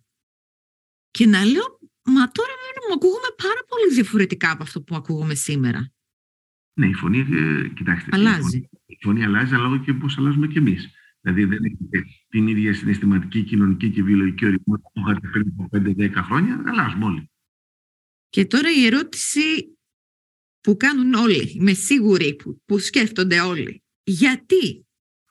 και να λέω, μα τώρα μου ακούγομαι πάρα πολύ διαφορετικά από αυτό που ακούγομαι σήμερα. Ναι, η φωνή, ε, κοιτάξτε, αλλάζει. Η φωνή, η φωνή αλλάζει ανάλογα και πώς αλλάζουμε κι εμείς. Δηλαδή δεν έχετε την ίδια συναισθηματική, κοινωνική και βιολογική οριμότητα που είχατε πριν από πέντε δέκα χρόνια, αλλάζουμε όλοι. Και τώρα η ερώτηση που κάνουν όλοι, είμαι σίγουρη που, που σκέφτονται όλοι. Γιατί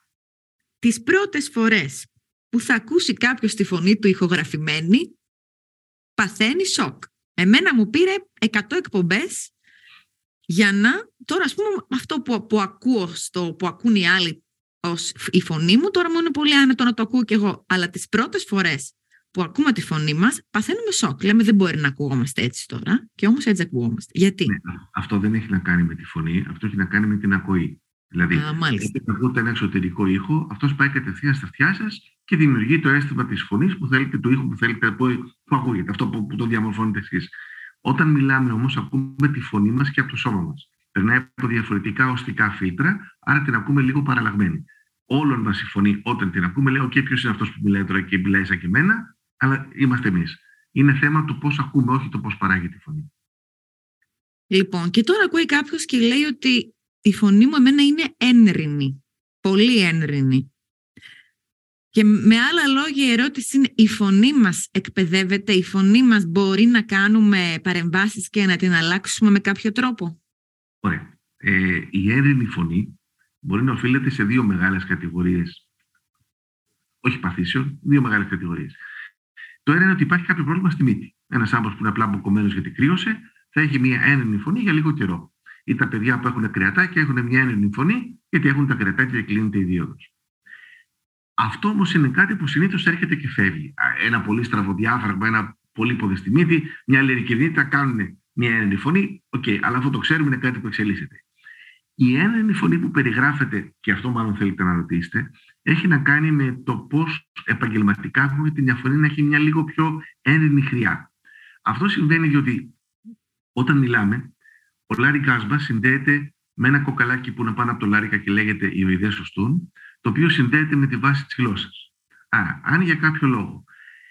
τις πρώτες φορές που θα ακούσει κάποιος τη φωνή του ηχογραφημένη, παθαίνει σοκ. Εμένα μου πήρε εκατό εκπομπές για να, τώρα ας πούμε αυτό που, που ακούω, στο, που ακούν οι άλλοι ως η φωνή μου, τώρα μου είναι πολύ άνετο να το ακούω κι εγώ. Αλλά τις πρώτες φορές που ακούμε τη φωνή μας, παθαίνουμε σοκ. Λέμε δεν μπορεί να ακουγόμαστε έτσι τώρα, και όμως έτσι ακουγόμαστε. Γιατί? Ναι, αυτό δεν έχει να κάνει με τη φωνή, αυτό έχει να κάνει με την ακοή. Δηλαδή, όταν ακούτε ένα εξωτερικό ήχο, αυτός πάει κατευθείαν στα αυτιά σας και δημιουργεί το αίσθημα της φωνής που θέλετε, του ήχου που θέλετε, που, που ακούγεται, αυτό που, που το διαμορφώνετε εσείς. Όταν μιλάμε όμως, ακούμε τη φωνή μας και από το σώμα μας. Περνάει από διαφορετικά οστικά φίλτρα, άρα την ακούμε λίγο παραλλαγμένη. Όλον μας η φωνή, όταν την ακούμε, λέω: OK, ποιος είναι αυτός που μιλάει τώρα και μιλάει σαν και εμένα, αλλά είμαστε εμείς. Είναι θέμα του πώς ακούμε, όχι το πώς παράγεται η φωνή. Λοιπόν, και τώρα ακούει κάποιος και λέει ότι η φωνή μου εμένα είναι ένρινη. Πολύ ένρινη. Και με άλλα λόγια η ερώτηση είναι, η φωνή μας εκπαιδεύεται, η φωνή μας μπορεί να κάνουμε παρεμβάσεις και να την αλλάξουμε με κάποιο τρόπο? Ωραία. Ε, η ένρινη φωνή μπορεί να οφείλεται σε δύο μεγάλες κατηγορίες, όχι παθήσεων, δύο μεγάλες κατηγορίες. Το ένα είναι ότι υπάρχει κάποιο πρόβλημα στη μύτη. Ένας άνθρωπος που είναι απλά αποκομμένος γιατί κρύωσε, θα έχει μια ένρινη φωνή για λίγο καιρό. Ή τα παιδιά που έχουν κρεατάκια έχουν μια ένρινη φωνή γιατί έχουν τα κρετάκια και κλείνεται η δίωδος. Αυτό όμως είναι κάτι που συνήθως έρχεται και φεύγει. Ένα πολύ στραβοδιάφραγμα, ένα πολύ υποδεστημίτη, μια λυρικινίτα κάνουν μια ένενη φωνή. Οκ, okay, αλλά αυτό το ξέρουμε, είναι κάτι που εξελίσσεται. Η ένενη φωνή που περιγράφεται, και αυτό μάλλον θέλετε να ρωτήσετε, έχει να κάνει με το πώς επαγγελματικά ακούγεται μια φωνή να έχει μια λίγο πιο ένενη χρειά. Αυτό συμβαίνει διότι όταν μιλάμε, ο λάρυγγάς μας συνδέεται με ένα κοκαλάκι που είναι πάνω από το λάρυγγα και λέγεται ιοειδές οστούν, το οποίο συνδέεται με τη βάση της γλώσσας. Άρα, αν για κάποιο λόγο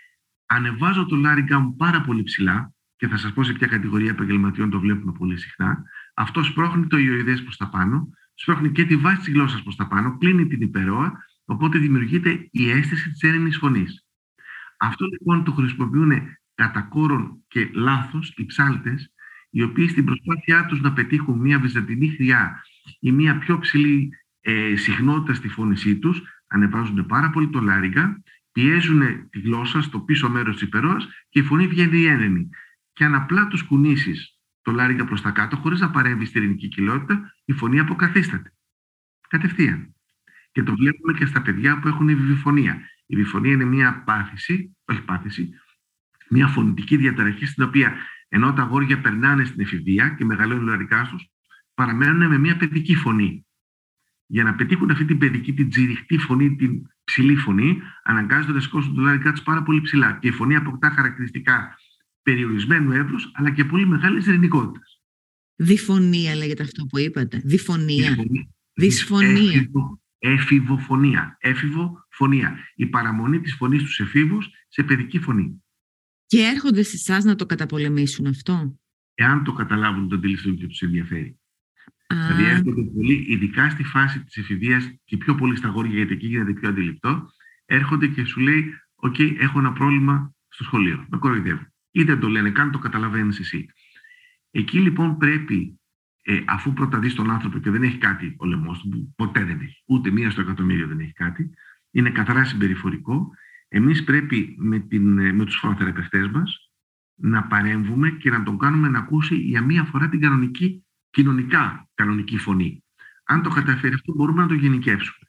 ανεβάζω το λάρυγγά μου πάρα πολύ ψηλά, και θα σας πω σε ποια κατηγορία επαγγελματιών το βλέπουμε πολύ συχνά, αυτό σπρώχνει το ιοειδές προς τα πάνω, σπρώχνει και τη βάση της γλώσσας προς τα πάνω, κλείνει την υπερόα, οπότε δημιουργείται η αίσθηση της ένενης φωνής. Αυτό λοιπόν το χρησιμοποιούν κατά κόρον και λάθος οι ψάλτες, οι οποίοι στην προσπάθειά τους να πετύχουν μια βυζαντινή χρειά ή μια πιο ψηλή ε, συχνότητα στη φώνησή τους, ανεβάζουν πάρα πολύ το λάρυγγα, πιέζουν τη γλώσσα στο πίσω μέρος της υπερόας και η φωνή βγαίνει ένενη. Και αν απλά τους κουνήσεις το λάρυγγα προς τα κάτω, χωρίς να παρέμβει στη ειρηνική κοιλότητα, η φωνή αποκαθίσταται. Κατευθείαν. Και το βλέπουμε και στα παιδιά που έχουν βιβιφωνία. Η βιβιφωνία είναι μια πάθηση, όχι πάθηση, μια φωνητική διαταραχή στην οποία ενώ τα αγόρια περνάνε στην εφηβεία και μεγαλώνουν λαρικά τους, παραμένουν με μια παιδική φωνή. Για να πετύχουν αυτή την παιδική, την τζιριχτή φωνή, την ψηλή φωνή, αναγκάζονται να σηκώσουν το λαρικά τους πάρα πολύ ψηλά. Και η φωνή αποκτά χαρακτηριστικά περιορισμένου εύρους, αλλά και πολύ μεγάλης ειρηνικότητας. Διφωνία λέγεται αυτό που είπατε. Διφωνία. Δυσφωνία. Έφηβο, έφηβοφωνία. Έφηβοφωνία. Η παραμονή της φωνής στους εφήβους σε παιδική φωνή. Και έρχονται σε εσάς να το καταπολεμήσουν αυτό. Εάν το καταλάβουν, το αντιληφθούν και τους ενδιαφέρει. Α. Δηλαδή έρχονται πολύ, ειδικά στη φάση της εφηβείας και πιο πολύ στα αγόρια, γιατί εκεί γίνεται πιο αντιληπτό, έρχονται και σου λέει: «Οκ, okay, έχω ένα πρόβλημα στο σχολείο. Με κοροϊδεύουν». Ή δεν το λένε καν, το καταλαβαίνεις εσύ. Εκεί λοιπόν πρέπει, ε, αφού πρώτα δεις τον άνθρωπο και δεν έχει κάτι ο λαιμός του, ποτέ δεν έχει, ούτε μία στο εκατομμύριο δεν έχει κάτι, είναι καθαρά συμπεριφορικό, εμείς πρέπει με, την, με τους φωνοθεραπευτές μας να παρέμβουμε και να τον κάνουμε να ακούσει για μία φορά την κανονική, κοινωνικά κανονική φωνή. Αν το καταφέρει αυτό, μπορούμε να το γενικεύσουμε.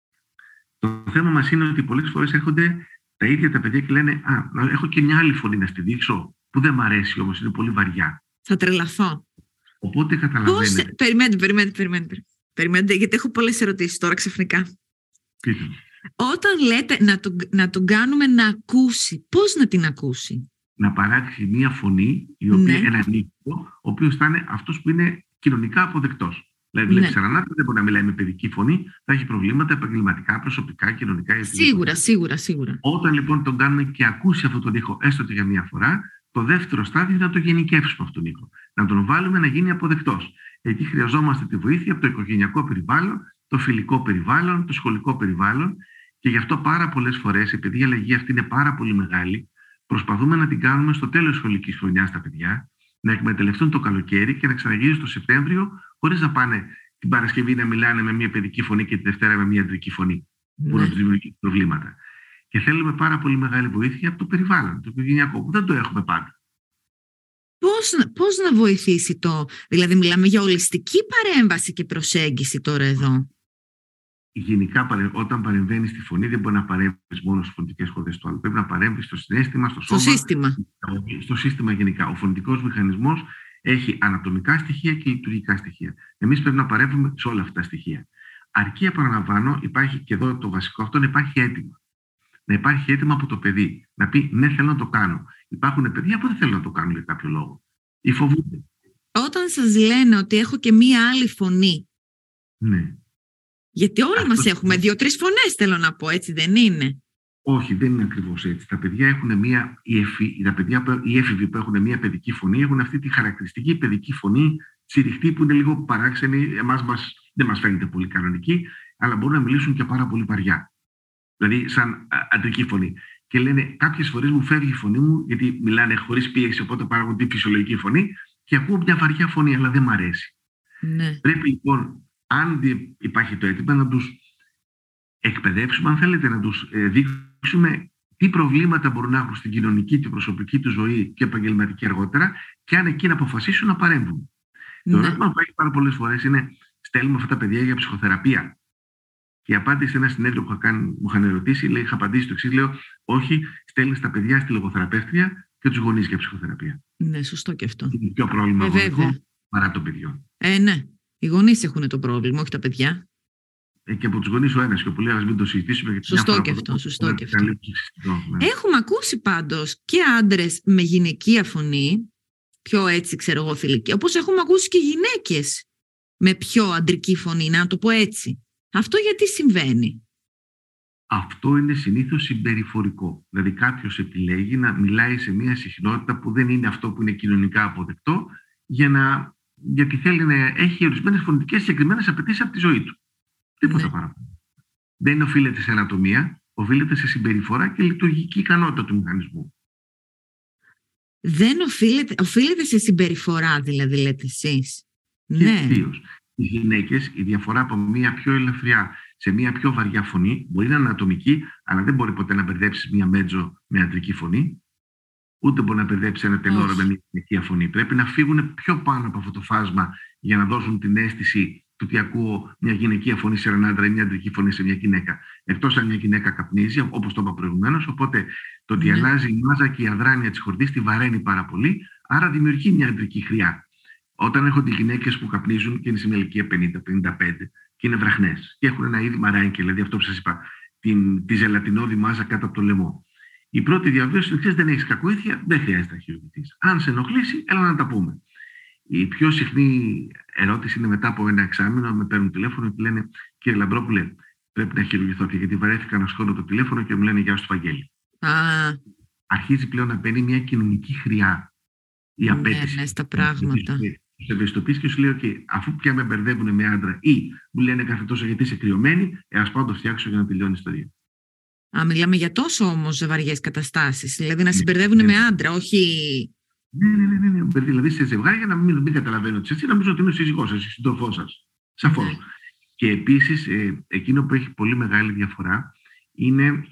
Το θέμα μας είναι ότι πολλές φορές έρχονται τα ίδια τα παιδιά και λένε: «Α, έχω και μια άλλη φωνή να στη δείξω, που δεν μ' αρέσει όμως, είναι πολύ βαριά. Θα τρελαθώ». Οπότε καταλαβαίνετε. Πώς... Περιμένετε, περιμένετε, περιμένετε. Περιμένετε, γιατί έχω πολλές ερωτήσεις τώρα ξαφνικά. Πείτε. Όταν λέτε να τον, να τον κάνουμε να ακούσει, πώς να την ακούσει? Να παράξει μια φωνή, η οποία, ναι. έναν ήχο, ο οποίος θα είναι αυτός που είναι κοινωνικά αποδεκτός. Δηλαδή, ναι. βλέπεις έναν άντρα, δεν μπορεί να μιλάει με παιδική φωνή, θα έχει προβλήματα επαγγελματικά, προσωπικά, κοινωνικά. Σίγουρα, σίγουρα, σίγουρα. Όταν λοιπόν τον κάνουμε και ακούσει αυτόν τον ήχο, έστω και για μία φορά, το δεύτερο στάδιο είναι να το γενικεύσουμε αυτόν τον ήχο. Να τον βάλουμε να γίνει αποδεκτός. Εκεί χρειαζόμαστε τη βοήθεια από το οικογενειακό περιβάλλον, το φιλικό περιβάλλον, το σχολικό περιβάλλον. Και γι' αυτό πάρα πολλές φορές, επειδή η αλλαγή αυτή είναι πάρα πολύ μεγάλη, προσπαθούμε να την κάνουμε στο τέλος της σχολικής χρονιάς τα παιδιά, να εκμεταλλευτούν το καλοκαίρι και να ξαναγυρίσουν το Σεπτέμβριο, χωρίς να πάνε την Παρασκευή να μιλάνε με μια παιδική φωνή και τη Δευτέρα με μια αντρική φωνή, ναι. που να τους δημιουργήσει προβλήματα. Και θέλουμε πάρα πολύ μεγάλη βοήθεια από το περιβάλλον, το οικογενειακό, που δεν το έχουμε πάντα. Πώς, πώς να βοηθήσει το, δηλαδή μιλάμε για ολιστική παρέμβαση και προσέγγιση τώρα εδώ. Γενικά, όταν παρεμβαίνει στη φωνή, δεν μπορεί να παρέμβει μόνο στις φωνητικές χορδές του άλλου. Πρέπει να παρέμβει στο συναίσθημα, στο σώμα. Στο σύστημα. Στο σύστημα γενικά. Ο φωνητικός μηχανισμός έχει ανατομικά στοιχεία και λειτουργικά στοιχεία. Εμείς πρέπει να παρέμβουμε σε όλα αυτά τα στοιχεία. Αρκεί, επαναλαμβάνω, υπάρχει και εδώ το βασικό αυτό, να υπάρχει αίτημα. Να υπάρχει αίτημα από το παιδί. Να πει: «Ναι, θέλω να το κάνω». Υπάρχουν παιδιά που δεν θέλουν να το κάνουν για κάποιο λόγο. Ή φοβούνται. Όταν σας λένε ότι έχω και μία άλλη φωνή. Ναι. Γιατί όλοι αυτό μας έχουμε δύο-τρεις φωνές, θέλω να πω, έτσι δεν είναι? Όχι, δεν είναι ακριβώς έτσι. Τα παιδιά έχουν μία, οι, εφη, τα παιδιά, οι έφηβοι που έχουν μία παιδική φωνή έχουν αυτή τη χαρακτηριστική παιδική φωνή, τσιριχτή, που είναι λίγο παράξενη. Εμάς μας, δεν μας φαίνεται πολύ κανονική, αλλά μπορούν να μιλήσουν και πάρα πολύ βαριά. Δηλαδή, σαν αντρική φωνή. Και λένε: «Κάποιες φορές μου φεύγει η φωνή μου, γιατί μιλάνε χωρίς πίεση, οπότε παράγουν τη φυσιολογική φωνή, και ακούω μια βαριά φωνή, αλλά δεν μ' αρέσει». Ναι. Πρέπει λοιπόν, αν υπάρχει το αίτημα, να τους εκπαιδεύσουμε, αν θέλετε, να τους δείξουμε τι προβλήματα μπορούν να έχουν στην κοινωνική, την προσωπική του ζωή και επαγγελματική αργότερα, και αν εκεί να αποφασίσουν να παρέμβουν. Ναι. Το ερώτημα που υπάρχει πάρα πολλές φορές είναι στέλνουμε αυτά τα παιδιά για ψυχοθεραπεία. Και η απάντηση σε ένα συνέδριο που είχα κάνει, μου είχαν ερωτήσει, λέει, είχα απαντήσει το εξής, λέω, όχι, στέλνεις τα παιδιά στη λογοθεραπεύτρια και τους γονείς για ψυχοθεραπεία. Ναι, σωστό και αυτό. Είναι πιο πρόβλημα ε, γονικό παρά των παιδιών. Ε, ναι. Οι γονείς έχουν το πρόβλημα, όχι τα παιδιά. Ε, και από τους γονείς ο ένας και ο πολύ, ας μην το συζητήσουμε. Γιατί σωστό και αυτό. Σωστό και αυτό. Ναι. Έχουμε ακούσει πάντως και άντρες με γυναικεία φωνή, πιο έτσι ξέρω εγώ θηλυκή, όπως έχουμε ακούσει και γυναίκες με πιο αντρική φωνή, να το πω έτσι. Αυτό γιατί συμβαίνει? Αυτό είναι συνήθως συμπεριφορικό. Δηλαδή κάποιος επιλέγει να μιλάει σε μια συχνότητα που δεν είναι αυτό που είναι κοινωνικά αποδεκτό, για να, γιατί θέλει να έχει ορισμένες φωνητικές συγκεκριμένες απαιτήσεις από τη ζωή του. Τίποτα ναι. παραπάνω. Δεν οφείλεται σε ανατομία, οφείλεται σε συμπεριφορά και λειτουργική ικανότητα του μηχανισμού. Δεν οφείλεται, οφείλεται σε συμπεριφορά, δηλαδή, λέτε εσείς. Ναι. Ιδίως. Οι γυναίκες, η διαφορά από μια πιο ελαφριά σε μια πιο βαριά φωνή μπορεί να είναι ανατομική, αλλά δεν μπορεί ποτέ να μπερδέψει μια μέτζο με αντρική φωνή, ούτε μπορεί να μπερδέψει ένα τενόρο με μια γυναικεία φωνή. Πρέπει να φύγουν πιο πάνω από αυτό το φάσμα για να δώσουν την αίσθηση του ότι ακούω μια γυναικεία φωνή σε έναν άντρα ή μια αντρική φωνή σε μια γυναίκα. Εκτός αν μια γυναίκα καπνίζει, όπως το είπα προηγουμένως. Οπότε το ότι mm. αλλάζει η μάζα και η αδράνεια της χορδής τη βαραίνει πάρα πολύ, άρα δημιουργεί μια αντρική χρειά. Όταν έρχονται οι γυναίκες που καπνίζουν και είναι σε μια ηλικία πενήντα πενήντα πέντε και είναι βραχνές και έχουν ένα είδη μαράνκι, δηλαδή αυτό που σας είπα, την, τη ζελατινώδη μάζα κάτω από το λαιμό. Η πρώτη διαβίωση είναι ότι δεν έχεις κακοήθεια, δεν χρειάζεται να χειρουργηθείς. Αν σε ενοχλήσει, έλα να τα πούμε. Η πιο συχνή ερώτηση είναι μετά από ένα εξάμηνο, με παίρνουν τηλέφωνο και λένε, κύριε Λαμπρόπουλε, πρέπει να χειρουργηθώ πια, γιατί βαρέθηκα να σηκώνω το τηλέφωνο και μου λένε γεια σου Βαγγέλη. Ah. Αρχίζει πλέον να μπαίνει μια κοινωνική χρειά. Η απέτηση. Ναι, ναι, στα πράγματα. Σε ευαισθητοποιήσει και σου λέει: OK, αφού πια με μπερδεύουν με άντρα ή μου λένε κάθε τόσο γιατί είσαι κρυωμένη, ε, ας πάω να το φτιάξω για να τελειώνει η ιστορία. Α, μιλάμε για τόσο όμως βαριές καταστάσεις. Δηλαδή να συμπερδεύουν ναι, με άντρα, όχι. Ναι, ναι, ναι. ναι, ναι. Δηλαδή σε ζευγάρι για να μην, μην καταλαβαίνω ότι εσύ νομίζω ότι είναι ο σύζυγός σας, η σύντροφός σας. Σαφώς. Ναι. Και επίσης, ε, εκείνο που έχει πολύ μεγάλη διαφορά είναι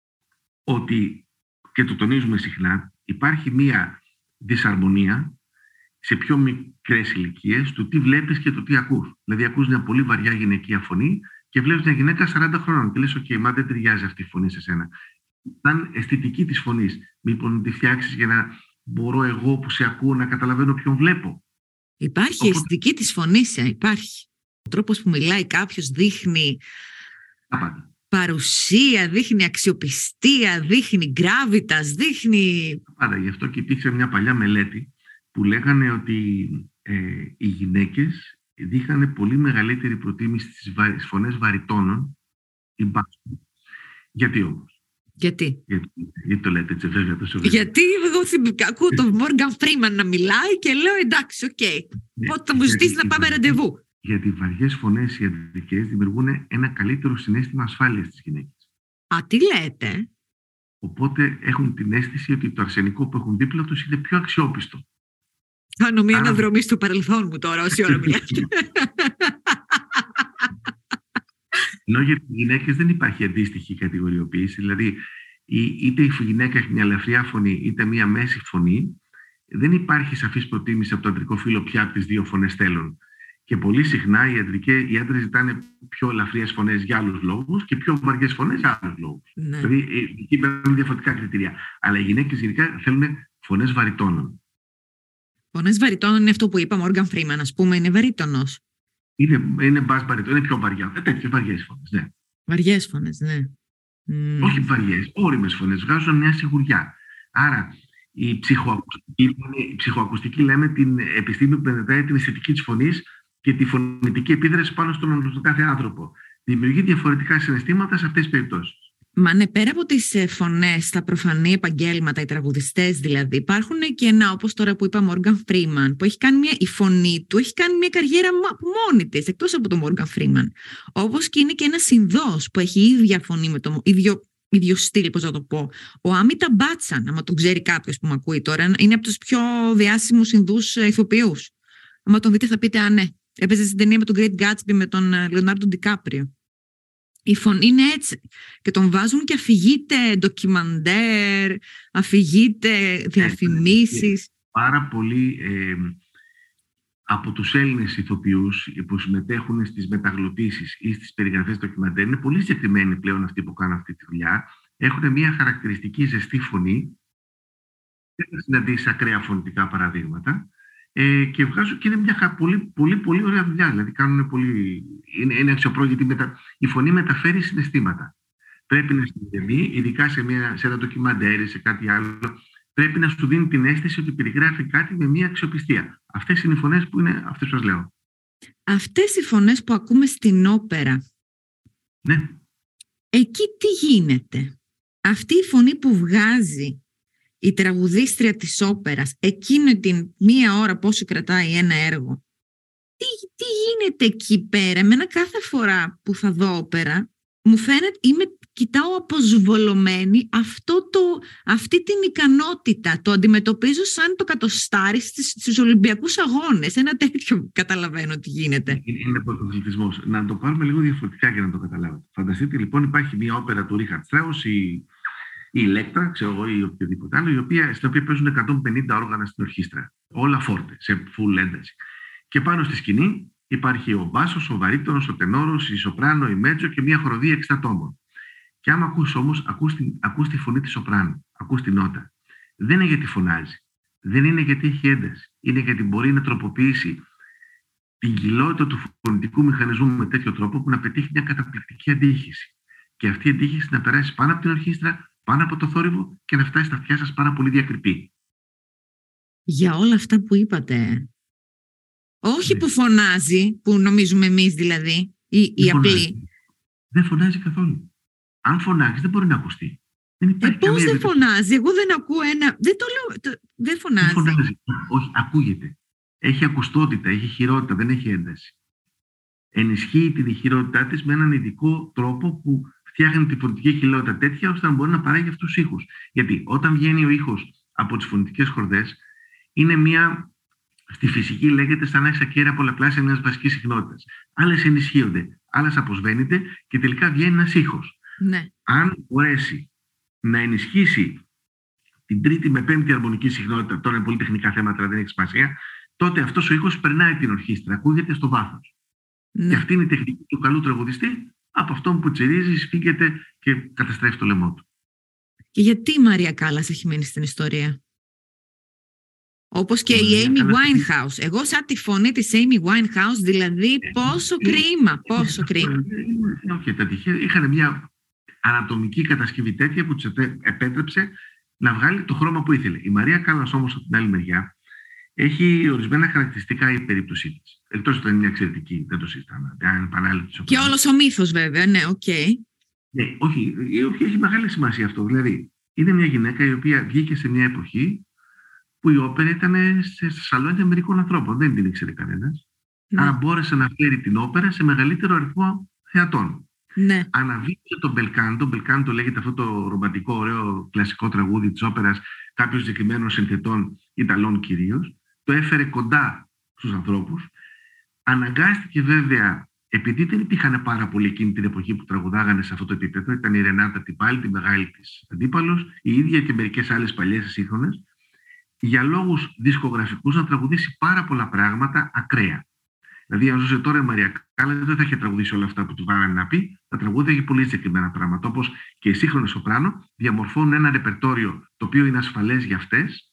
ότι, και το τονίζουμε συχνά, υπάρχει μία δυσαρμονία σε πιο μικρές ηλικίες του τι βλέπεις και το τι ακούς. Δηλαδή, ακούς μια πολύ βαριά γυναικεία φωνή και βλέπεις μια γυναίκα σαράντα χρονών και λες: OK, μα δεν ταιριάζει αυτή η φωνή σε σένα. Σαν αισθητική της φωνής, μήπως να τη φτιάξεις για να μπορώ εγώ που σε ακούω να καταλαβαίνω ποιον βλέπω. Υπάρχει Οπότε... αισθητική της φωνής, ε, υπάρχει. Ο τρόπος που μιλάει κάποιος δείχνει Απάντα. παρουσία, δείχνει αξιοπιστία, δείχνει gravitas, δείχνει. Πάντα. Γι' αυτό και υπήρξε μια παλιά μελέτη που λέγανε ότι ε, οι γυναίκες δείχνανε πολύ μεγαλύτερη προτίμηση στις βα... φωνές βαριτώνων ή μπάσων. Γιατί όμως? Γιατί? Γιατί, γιατί το λέτε έτσι βέβαια τόσο βέβαια. Γιατί εδώ ακούω τον Μόργαν Φρήμαν να μιλάει και λέω εντάξει, οκ. Okay. Ναι, πότε θα μου ζητήσει να πάμε ραντεβού? Γιατί οι βαριές φωνές οι αντρικές δημιουργούν ένα καλύτερο συναίσθημα ασφάλειας στις γυναίκες. Α, τι λέτε? Οπότε έχουν την αίσθηση ότι το αρσενικό που έχουν δίπλα τους είναι πιο αξιόπιστο. Κάνω μια αναδρομή στο παρελθόν μου τώρα, όση ώρα μιλάτε. Ενώ για τις γυναίκες δεν υπάρχει αντίστοιχη κατηγοριοποίηση. Δηλαδή, είτε η γυναίκα έχει μια ελαφριά φωνή, είτε μια μέση φωνή, δεν υπάρχει σαφής προτίμηση από το αντρικό φύλο ποια από τις δύο φωνές θέλουν. Και πολύ συχνά οι, αντρικές, οι άντρες ζητάνε πιο ελαφριές φωνές για άλλους λόγους και πιο βαριές φωνές για άλλους λόγους. Ναι. Δηλαδή, εκεί υπάρχουν διαφορετικά κριτήρια. Αλλά οι γυναίκες γενικά θέλουν φωνές βαριτώνων. Φωνές βαριτώνων είναι αυτό που είπα, Μόργαν Φρήμαν, ας πούμε, είναι βαρύτονος. Είναι, είναι μπας βαρυτώνων, είναι πιο βαριά. Ε, τέτοιες βαριές φωνές, ναι. Βαριές φωνές, ναι. Mm. Όχι βαριές, όριμες φωνές, βγάζουν μια σιγουριά. Άρα, η ψυχοακουστική, η ψυχοακουστική λέμε την επιστήμη που μελετάει την αισθητική της φωνής και τη φωνητική επίδραση πάνω στον, στον κάθε άνθρωπο. Δημιουργεί διαφορετικά συναισθήματα σε αυτές τις περιπτώσεις. Μα ναι, πέρα από τις φωνές, τα προφανή επαγγέλματα, οι τραγουδιστές δηλαδή, υπάρχουν και ένα, όπως τώρα που είπα, Μόργαν Φρήμαν, που έχει κάνει μια, η φωνή του έχει κάνει μια καριέρα μόνη της, εκτός από τον Μόργαν Φρήμαν. Όπως και είναι και ένας Ινδός που έχει ίδια φωνή με το ίδιο, ίδιο στυλ, πώς να το πω. Ο Άμιτα Μπάτσαν, άμα τον ξέρει κάποιος που με ακούει τώρα, είναι από τους πιο διάσημους Ινδούς ηθοποιούς. Άμα τον δείτε θα πείτε, α ναι, έπαιζε στην ταινία με τον Great Gatsby με τον Λεωνάρντο Ντικάπριο. Η φωνή είναι έτσι και τον βάζουν και αφηγείται ντοκιμαντέρ, αφηγείται διαφημίσεις. Πάρα πολύ ε, από τους Έλληνες ηθοποιούς που συμμετέχουν στις μεταγλωτήσεις ή στις περιγραφές ντοκιμαντέρ, είναι πολύ συγκεκριμένοι πλέον αυτοί που κάνουν αυτή τη δουλειά. Έχουν μια χαρακτηριστική ζεστή φωνή. Δεν συναντήσει ακραία φωνητικά παραδείγματα. Ε, και βγάζουν και είναι μια πολύ, πολύ, πολύ ωραία δουλειά. Δηλαδή κάνουν πολύ, είναι, είναι αξιοπρόγητη, μετα, η φωνή μεταφέρει συναισθήματα. Πρέπει να συνδεμεί, ειδικά σε, μια, σε ένα ντοκιμαντέρ ή σε κάτι άλλο, πρέπει να σου δίνει την αίσθηση ότι περιγράφει κάτι με μια αξιοπιστία. Αυτές είναι οι φωνές που είναι αυτές που σας λέω. Αυτές οι φωνές που ακούμε στην όπερα, ναι. Εκεί τι γίνεται? Αυτή η φωνή που βγάζει η τραγουδίστρια της όπερας εκείνη την μία ώρα πόσο κρατάει ένα έργο, τι, τι γίνεται εκεί πέρα? Εμένα κάθε φορά που θα δω όπερα μου φαίνεται, είμαι, κοιτάω αποσβολωμένη αυτό το, αυτή την ικανότητα, το αντιμετωπίζω σαν το κατοστάρι στις, στους Ολυμπιακούς Αγώνες, ένα τέτοιο καταλαβαίνω τι γίνεται. Είναι πρωτοαθλητισμός. Να το πάρουμε λίγο διαφορετικά για να το καταλάβετε. Φανταστείτε λοιπόν, υπάρχει μια όπερα του Ρίχαρτ Στράους, η, η Ηλέκτρα, ξέρω εγώ, ή οποιοδήποτε άλλο, η οποία, στην οποία παίζουν εκατόν πενήντα όργανα στην ορχήστρα. Όλα φόρτε, σε full ένταση. Και πάνω στη σκηνή υπάρχει ο μπάσος, ο βαρύτονος, ο τενόρος, η σοπράνο, η μέτζο και μια χοροδία εξήντα τόμων. Και άμα ακούς όμως, ακούς, την, ακούς τη φωνή της σοπράνου, ακούς την νότα. Δεν είναι γιατί φωνάζει. Δεν είναι γιατί έχει ένταση. Είναι γιατί μπορεί να τροποποιήσει την κοιλότητα του φωνητικού μηχανισμού με τέτοιο τρόπο που να πετύχει μια καταπληκτική αντίχηση. Και αυτή η αντίχηση να περάσει πάνω από την ορχήστρα, πάνω από το θόρυβο και να φτάσει στα αυτιά σας πάρα πολύ διακρυπή. Για όλα αυτά που είπατε. Όχι που φωνάζει, που νομίζουμε εμείς δηλαδή, η, η απλή. Δεν φωνάζει καθόλου. Αν φωνάζει δεν μπορεί να ακουστεί. Δεν ε, πώς δεν φωνάζει? Εγώ δεν ακούω ένα... Δεν το λέω... Το... Δεν φωνάζει. Δεν φωνάζει. Όχι, ακούγεται. Έχει ακουστότητα, έχει χειρότητα, δεν έχει ένταση. Ενισχύει την ηχηρότητά της με έναν ειδικό τρόπο που φτιάχνει τη φωνητική χειρότητα τέτοια ώστε να μπορεί να παράγει αυτούς τους ήχους. Γιατί όταν βγαίνει ο ήχος από τις φωνητικές χορδές, είναι μια... Στη φυσική λέγεται σαν να έχει ακέραια πολλαπλάσια μιας βασικής συχνότητας. Άλλες ενισχύονται, άλλες αποσβαίνεται και τελικά βγαίνει ένας ήχος. Ναι. Αν μπορέσει να ενισχύσει την τρίτη με πέμπτη αρμονική συχνότητα, τώρα είναι πολύ τεχνικά θέματα, δεν έχει σημασία, τότε αυτός ο ήχος περνάει την ορχήστρα, ακούγεται στο βάθος. Ναι. Και αυτή είναι η τεχνική του καλού τραγουδιστή, από αυτόν που τσιρίζει, σφίγγεται και καταστρέφει το λαιμό του. Και γιατί η Μαρία Κάλλας έχει μείνει στην ιστορία? Όπως και η Amy Winehouse. Εγώ σαν τη φωνή της Amy Winehouse, δηλαδή πόσο κρίμα, πόσο κρίμα. Όχι, τα τυχαία είχαν μια ανατομική κατασκευή τέτοια που τους επέτρεψε να βγάλει το χρώμα που ήθελε. Η Μαρία Κάλλας όμως από την άλλη μεριά έχει ορισμένα χαρακτηριστικά η περίπτωσή της. Εκτός ότι είναι εξαιρετική, δεν το συζητάμε. Και όλος ο μύθος βέβαια, ναι, οκ. Okay. Ναι, όχι, έχει μεγάλη σημασία αυτό. Δηλαδή, είναι μια γυναίκα η οποία βγήκε σε μια εποχή που η όπερα ήταν σε σαλόνια μερικών ανθρώπων. Δεν την ήξερε κανένας. Ναι. Άρα μπόρεσε να φέρει την όπερα σε μεγαλύτερο αριθμό θεατών. Ναι. Αναβίωσε τον μπελκάντο. Μπελκάντο λέγεται αυτό το ρομαντικό, ωραίο, κλασικό τραγούδι της όπερας κάποιων συγκεκριμένων συνθετών Ιταλών κυρίως. Το έφερε κοντά στους ανθρώπους. Αναγκάστηκε βέβαια, επειδή δεν υπήρχαν πάρα πολύ εκείνη την εποχή που τραγουδάγανε σε αυτό το επίπεδο, ήταν η Ρενάτα Τιπάλη, τη μεγάλη της αντίπαλος, η ίδια και μερικές άλλες παλιές σύγχρονες, για λόγους δισκογραφικούς να τραγουδήσει πάρα πολλά πράγματα ακραία. Δηλαδή, αν ζούσε τώρα η Μαρία Κάλλας, δεν θα είχε τραγουδήσει όλα αυτά που του βάλανε να πει, θα τραγούδαγε πολύ συγκεκριμένα πράγματα. Όπως και οι σύγχρονες σοπράνο διαμορφώνουν ένα ρεπερτόριο το οποίο είναι ασφαλές για αυτές,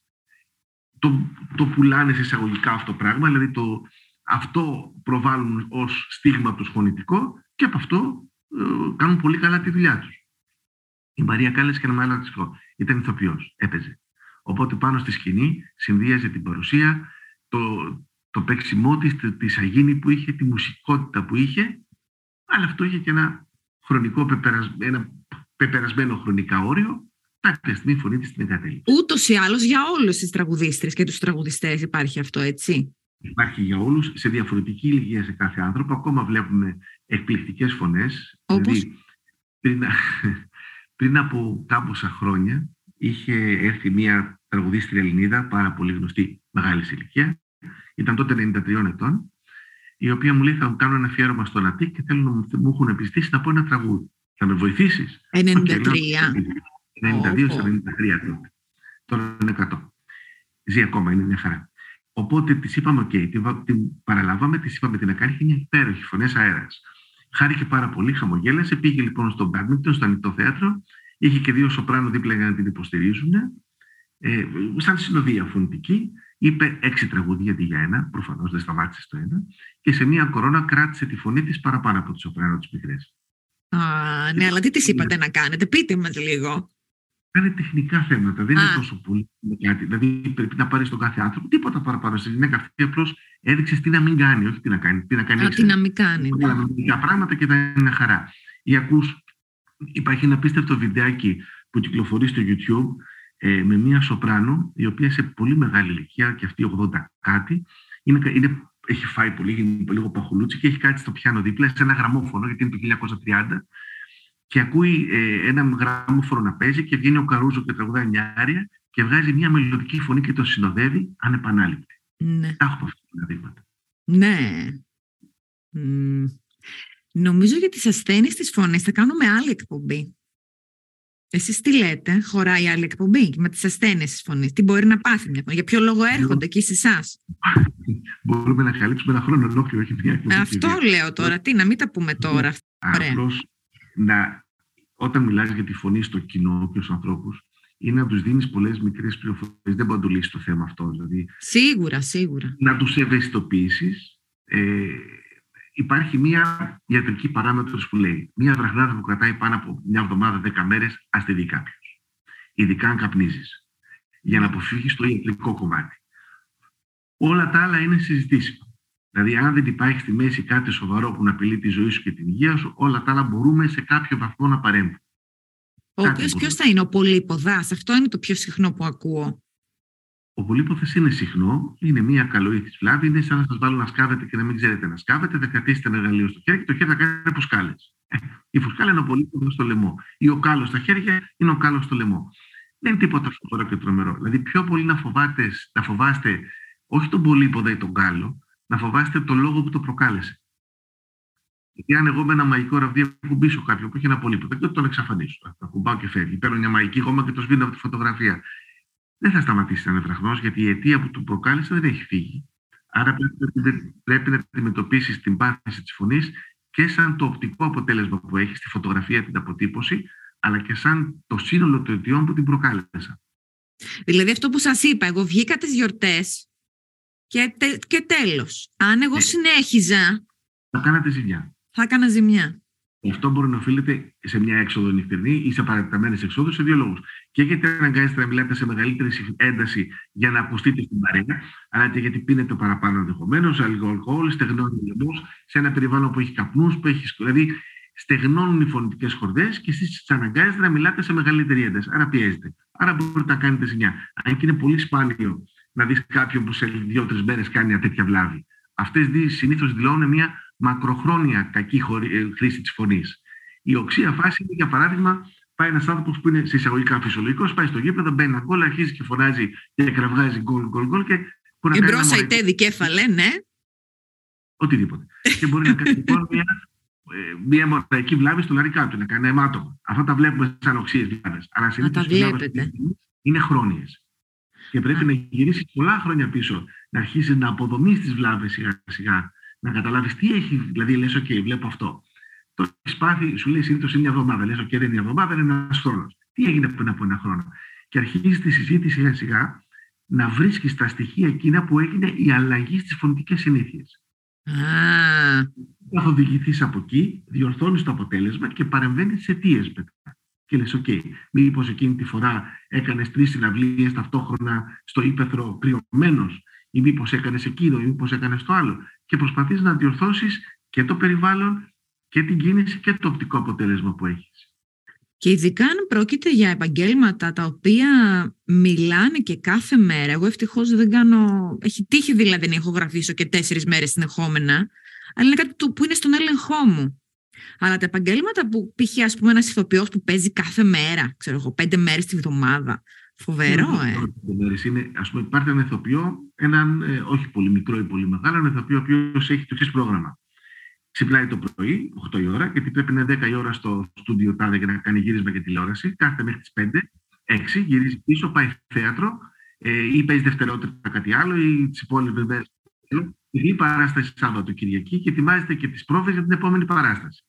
το, το πουλάνε σε εισαγωγικά αυτό το πράγμα, δηλαδή το, αυτό προβάλλουν ως στίγμα του φωνητικό και από αυτό ε, κάνουν πολύ καλά τη δουλειά τους. Η Μαρία Κάλλας και ένα μεγάλο αρτιστικό ήταν ηθοποιός, έπαιζε. Οπότε πάνω στη σκηνή συνδύαζε την παρουσία, το, το παίξιμό της, τη σαγίνη που είχε, τη μουσικότητα που είχε, αλλά αυτό είχε και ένα χρονικό πεπερασ, ένα πεπερασμένο χρονικά όριο, κάποια στιγμή η φωνή της την εγκατέλειψε. Ούτως ή άλλως για όλες τις τραγουδίστρες και τους τραγουδιστές υπάρχει αυτό, έτσι. Υπάρχει για όλους, σε διαφορετική ηλικία σε κάθε άνθρωπο. Ακόμα βλέπουμε εκπληκτικές φωνές. Όπως? Δηλαδή, πριν, πριν από κάμποσα χρόνια είχε έρθει μια τραγουδίστρια Ελληνίδα, πάρα πολύ γνωστή, μεγάλη ηλικία. Ήταν τότε ενενήντα τριών ετών, η οποία μου λέει: θα μου κάνω ένα αφιέρωμα στον ΑΤΙΚ και θέλω να μου, μου έχουν επιστήσει να πω ένα τραγούδι. Θα με βοηθήσεις? ενενήντα τρία. ενενήντα δύο ενενήντα τρία τότε. Τώρα είναι εκατό. Ζει ακόμα, είναι μια χαρά. Οπότε της είπαμε: «ΟΚ», okay, την, την παραλάβαμε, της είπαμε τι να κάνει. Είχε μια υπέροχη φωνές αέρας. Χάρηκε πάρα πολύ, χαμογέλασε. Πήγε λοιπόν στο μπάντμιντον, στο ανοιχτό θέατρο. Είχε και δύο σοπράνο δίπλα για να την υποστηρίζουν. Ε, σαν συνοδεία φωνητική. Είπε έξι τραγούδια αντί για ένα. Προφανώς δεν σταμάτησε στο ένα. Και σε μια κορώνα κράτησε τη φωνή της παραπάνω από τις σοπράνο τις μικρές. Α, ναι, αλλά τι της είπατε να κάνετε? Πείτε μας λίγο. Είναι τεχνικά θέματα, δεν Α. είναι τόσο πολύ κάτι. Δηλαδή πρέπει να πάρει τον κάθε άνθρωπο τίποτα παραπάνω. Στη γυναίκα αυτή απλώς έδειξε τι να μην κάνει, όχι τι να κάνει. Τι να κάνει, Α, τι να μην κάνει. Ναι. Τα πράγματα και θα είναι χαρά. Ή ακούς, υπάρχει ένα απίστευτο βιντεάκι που κυκλοφορεί στο YouTube ε, με μία σοπράνο, η οποία σε πολύ μεγάλη ηλικία, και αυτή ογδόντα κάτι, είναι, είναι, έχει φάει πολύ, είναι λίγο παχουλούτσι και έχει κάτι στο πιάνο δίπλα, σε ένα γραμμόφωνο, γιατί είναι το χίλια εννιακόσια τριάντα. Και ακούει ε, ένα γραμμόφωνο να παίζει και βγαίνει ο Καρούζο και τραγουδάει μια άρια και βγάζει μια μελλοντική φωνή και το συνοδεύει ανεπανάληπτη. Ναι. Τα έχω αυτά τα δείγματα. Ναι. Mm. Νομίζω για τις ασθένειες της φωνής θα κάνουμε άλλη εκπομπή. Εσείς τι λέτε, χωράει άλλη εκπομπή με τις ασθένειες της φωνής? Τι μπορεί να πάθει μια φωνή, για ποιο λόγο έρχονται εκεί σε εσάς? Μπορούμε να καλύψουμε ένα χρόνο ολόκληρο, όχι μια εκπομπή. Αυτό λέω τώρα, τι να μην τα πούμε τώρα. Απλώς να, όταν μιλάς για τη φωνή στο κοινό και στους ανθρώπους, είναι να τους δίνεις πολλές μικρές πληροφορίες. Δεν μπορεί να το λύσει το θέμα αυτό. Δηλαδή, σίγουρα, σίγουρα. Να τους ευαισθητοποιήσεις. Ε, υπάρχει μια ιατρική παράμετρος που λέει: μια βραχνάδα που κρατάει πάνω από μια εβδομάδα, δέκα μέρες, ας τη δει κάποιος. Ειδικά αν καπνίζεις. Για να αποφύγεις το ιατρικό κομμάτι. Όλα τα άλλα είναι συζητήσιμα. Δηλαδή, αν δεν υπάρχει στη μέση κάτι σοβαρό που να απειλεί τη ζωή σου και την υγεία σου, όλα τα άλλα μπορούμε σε κάποιο βαθμό να παρέμβουμε. Ο οποίος ποιος θα είναι, ο πολύποδας? Αυτό είναι το πιο συχνό που ακούω. Ο πολύποδας είναι συχνό, είναι μια καλοήθης βλάβη, είναι σαν να σας βάλουν να σκάβετε και να μην ξέρετε να σκάβετε, θα κρατήσετε ένα εργαλείο στο χέρι και το χέρι θα κάνει φουσκάλες. Ε, η φουσκάλα είναι ο πολύποδας στο λαιμό. Ή ο κάλος στα χέρια είναι ο κάλος στο λαιμό. Δεν είναι τίποτα φοβερό και τρομερό. Δηλαδή, πιο πολύ να, φοβάτε, να φοβάστε όχι τον πολύποδα ή τον κάλο, να φοβάστε τον λόγο που το προκάλεσε. Γιατί αν εγώ με ένα μαγικό ραβδί ακουμπήσω κάποιον που έχει ένα πολύποδα, δεν τον εξαφανίσω. Θα ακουμπάω και φεύγει. Παίρνω μια μαγική γόμα και το σβήνω από τη φωτογραφία. Δεν θα σταματήσει να είναι βραχνός, γιατί η αιτία που του προκάλεσε δεν έχει φύγει. Άρα πρέπει, πρέπει να αντιμετωπίσει την πάθηση της φωνής και σαν το οπτικό αποτέλεσμα που έχει στη φωτογραφία, την αποτύπωση, αλλά και σαν το σύνολο των αιτιών που την προκάλεσαν. Δηλαδή αυτό που σας είπα, εγώ βγήκα τις γιορτές και, τε, και τέλος. Αν εγώ ε, συνέχιζα, θα κάνατε ζημιά. Θα έκανα ζημιά. Αυτό μπορεί να οφείλεται σε μια έξοδο νυχτερινή ή σε παρατεταμένες εξόδους σε δύο λόγους. Και γιατί αναγκάζεστε να μιλάτε σε μεγαλύτερη ένταση για να ακουστείτε στην παρέα, αλλά και γιατί πίνετε παραπάνω ενδεχομένως, λίγο αλκοόλ, στεγνώνει ο λαιμός, σε ένα περιβάλλον που έχει καπνούς, που έχει. Δηλαδή, στεγνώνουν οι φωνητικές χορδές και εσείς τις αναγκάζεστε να μιλάτε σε μεγαλύτερη ένταση. Άρα πιέζετε. Άρα μπορείτε να κάνετε ζημιά. Αν και είναι πολύ σπάνιο να δεις κάποιον που σε δύο-τρεις μέρες κάνει μια τέτοια βλάβη. Αυτές συνήθως δηλώνουν μια μακροχρόνια κακή χρήση της φωνής. Η οξία φάση είναι, για παράδειγμα, πάει ένας άνθρωπος που είναι σε εισαγωγικά φυσιολογικός, πάει στο γήπεδο, μπαίνει ένα γκολ, αρχίζει και φωνάζει και κραυγάζει γκολ, γκολ, γκολ. Εμπρός αητέ δικέφαλε, ναι. Οτιδήποτε. Και μπορεί να κάνει λοιπόν μια, μια αιμορραγική βλάβη στο λαρικά του, να κάνει αιμάτωμα. Αυτά τα βλέπουμε σαν οξείες βλάβες. Αλλά συνήθως είναι χρόνιες. Και πρέπει να γυρίσεις πολλά χρόνια πίσω, να αρχίσεις να αποδομείς τις βλάβες σιγά-σιγά. Να καταλάβεις τι έχει, δηλαδή λες: «ΟΚ, okay, βλέπω αυτό». Το έχεις πάθει, σου λέει συνήθως είναι μια εβδομάδα. Λες: «ΟΚ, okay, δεν είναι μια εβδομάδα, είναι ένας χρόνος». Τι έγινε πριν από ένα χρόνο? Και αρχίζεις τη συζήτηση σιγά-σιγά να βρίσκεις τα στοιχεία εκείνα που έγινε η αλλαγή στις φωνητικές συνήθειες. Ah. Θα οδηγηθείς από εκεί, διορθώνεις το αποτέλεσμα και παρεμβαίνεις σε αιτίες μετά. Και λες: «ΟΚ, okay, μήπως εκείνη τη φορά έκανες τρεις συναυλίες ταυτόχρονα στο ύπαιθρο κρυωμένος, ή μήπως έκανες εκείνο, ή μήπως έκανες το άλλο». Και προσπαθείς να διορθώσεις και το περιβάλλον και την κίνηση και το οπτικό αποτέλεσμα που έχεις. Και ειδικά αν πρόκειται για επαγγέλματα τα οποία μιλάνε και κάθε μέρα. Εγώ ευτυχώς δεν κάνω. Έχει τύχει δηλαδή να ηχογραφήσω και τέσσερις μέρες συνεχόμενα, αλλά είναι κάτι που είναι στον έλεγχό μου. Αλλά τα επαγγέλματα που π.χ. ας πούμε ένας ηθοποιός που παίζει κάθε μέρα, ξέρω εγώ, πέντε μέρες τη βδομάδα. Φοβερό, είναι, ε. Είναι, ας πούμε, υπάρχει ένα ηθοποιό, έναν ε, όχι πολύ μικρό ή πολύ μεγάλο, ένα ηθοποιό ο οποίος έχει το εξής πρόγραμμα. Ξυπνάει το πρωί, οκτώ η ώρα, γιατί πρέπει να είναι δέκα η ώρα στο στούντιο τάδε για να κάνει γύρισμα και τηλεόραση. Κάθεται μέχρι τις πέντε, έξι, γυρίζει πίσω, πάει θέατρο, ε, ή παίζει δευτερότητα κάτι άλλο, ή τις υπόλοιπες μέρες. Η παράσταση Σάββατο Κυριακή και ετοιμάζεται και τις πρόβες για την επόμενη παράσταση.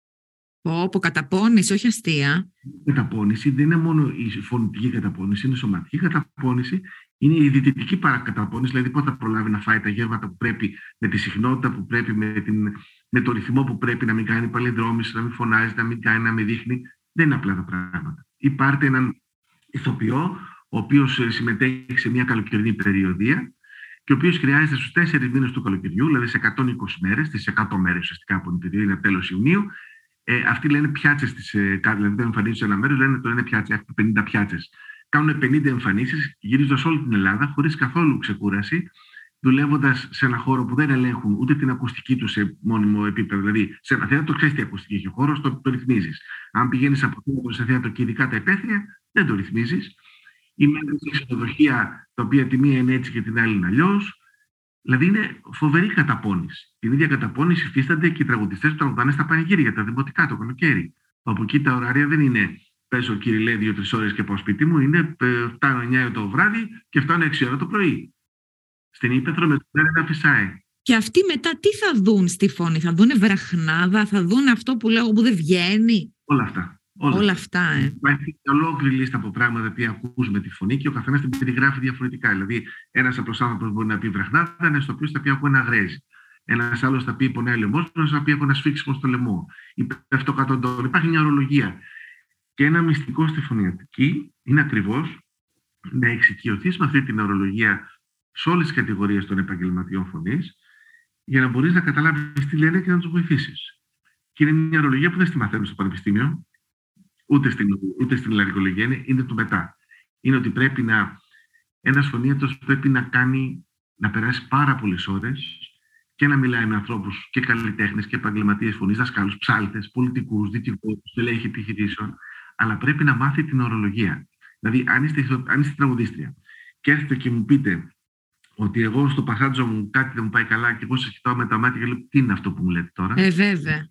Πω, πω, καταπώνηση, όχι αστεία. Η καταπώνηση δεν είναι μόνο η φωνητική καταπώνηση, είναι η σωματική καταπώνηση, είναι η διτητική παρακαταπώνηση, δηλαδή πότε θα προλάβει να φάει τα γεύματα που πρέπει, με τη συχνότητα που πρέπει, με, την, με το ρυθμό που πρέπει, να μην κάνει παλινδρόμηση, να μην φωνάζει, να μην κάνει, να μην δείχνει. Δεν είναι απλά τα πράγματα. Ή πάρτε έναν ηθοποιό, ο οποίος συμμετέχει σε μια καλοκαιρινή περιοδία και ο οποίος χρειάζεται στους τέσσερις μήνες του καλοκαιριού, δηλαδή σε εκατόν είκοσι μέρες, τις εκατό μέρες ουσιαστικά από την περίοδο, είναι τέλος Ιουνίου. Ε, αυτοί λένε πιάτσες, τις, ε, δηλαδή δεν εμφανίζουν σε ένα μέρος, λένε το είναι πιάτσες, έχουν πενήντα πιάτσες. Κάνουν πενήντα εμφανίσεις, γυρίζοντας όλη την Ελλάδα, χωρίς καθόλου ξεκούραση, δουλεύοντας σε ένα χώρο που δεν ελέγχουν ούτε την ακουστική του σε μόνιμο επίπεδο. Δηλαδή, σε ένα θέατρο ξέρεις τι ακουστική έχει ο χώρος, το, το ρυθμίζεις. Αν πηγαίνεις από θέατρο σε θέατρο και ειδικά τα υπαίθρια, δεν το ρυθμίζεις. Ή μέσα σε ξενοδοχεία, τα οποία τη μία είναι έτσι και την άλλη είναι αλλιώς. Δηλαδή είναι φοβερή καταπώνηση. Την ίδια καταπώνηση υφίστανται και οι τραγουδιστές που τραγουδάνε στα πανηγύρια, τα δημοτικά το καλοκαίρι. Από εκεί τα ωράρια δεν είναι παίζω κυριλέ δύο-τρεις ώρες και πάω σπίτι μου, είναι φτάνω εννιά το βράδυ και φτάνω έξι ώρα το πρωί. Στην Ήπεθρο με το μέρα να φυσάει. Και αυτοί μετά τι θα δουν στη φωνή, θα δουν βραχνάδα, θα δουν αυτό που λέω που δεν βγαίνει. Όλα αυτά. Όλα, Όλα αυτά, ε. Υπάρχει ολόκληρη λίστα από πράγματα που ακούς με τη φωνή και ο καθένας την περιγράφει διαφορετικά. Δηλαδή, ένας απλός άνθρωπος μπορεί να πει βραχνάδα, ένας το οποίο θα πει ακούω ένα γρέζι. Ένας άλλος θα πει πονάει λαιμός, ένας θα πει έχω ένα σφίξιμο στο λαιμό. Ή πέφτω κάτω τον. Υπάρχει μια ορολογία. Και ένα μυστικό στη φωνιατρική είναι ακριβώς να εξοικειωθείς με αυτή την ορολογία σε όλες τις κατηγορίες των επαγγελματιών φωνής, για να μπορείς να καταλάβεις τι λένε και να τους βοηθήσεις. Και είναι μια ορολογία που δεν στη μαθαίνουν στο πανεπιστήμιο. Ούτε στην, ούτε στην λαρικολογία, είναι, είναι το μετά. Είναι ότι πρέπει να, ένας φωνίατρος πρέπει να κάνει, να περάσει πάρα πολλές ώρες και να μιλάει με ανθρώπους και καλλιτέχνες και επαγγελματίες φωνής, δασκάλους, ψάλτες, πολιτικούς, δικηγόρους, στελέχη επιχειρήσεων, αλλά πρέπει να μάθει την ορολογία. Δηλαδή, αν είστε, αν είστε τραγουδίστρια και έρθετε και μου πείτε ότι εγώ στο πασάτζο μου κάτι δεν μου πάει καλά και εγώ σας κοιτάω με τα μάτια και λέω τι είναι αυτό που μου λέτε τώρα. Ε, βέβαια.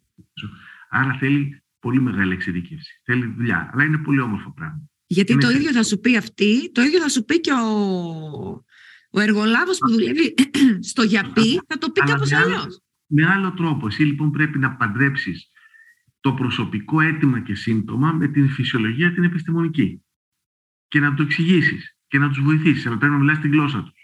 Άρα θέλει πολύ μεγάλη εξειδίκευση. Θέλει δουλειά, αλλά είναι πολύ όμορφο πράγμα. Γιατί είναι το ίδιο θα σου πει αυτή, το ίδιο θα σου πει και ο, ο εργολάβος που δουλεύει στο γιαπί, θα το πει κάπως αλλιώς. Με άλλο τρόπο. Εσύ λοιπόν πρέπει να παντρέψεις το προσωπικό αίτημα και σύμπτωμα με την φυσιολογία την επιστημονική. Και να το εξηγήσεις και να τους βοηθήσεις. Αλλά πρέπει να μιλάς τη γλώσσα τους.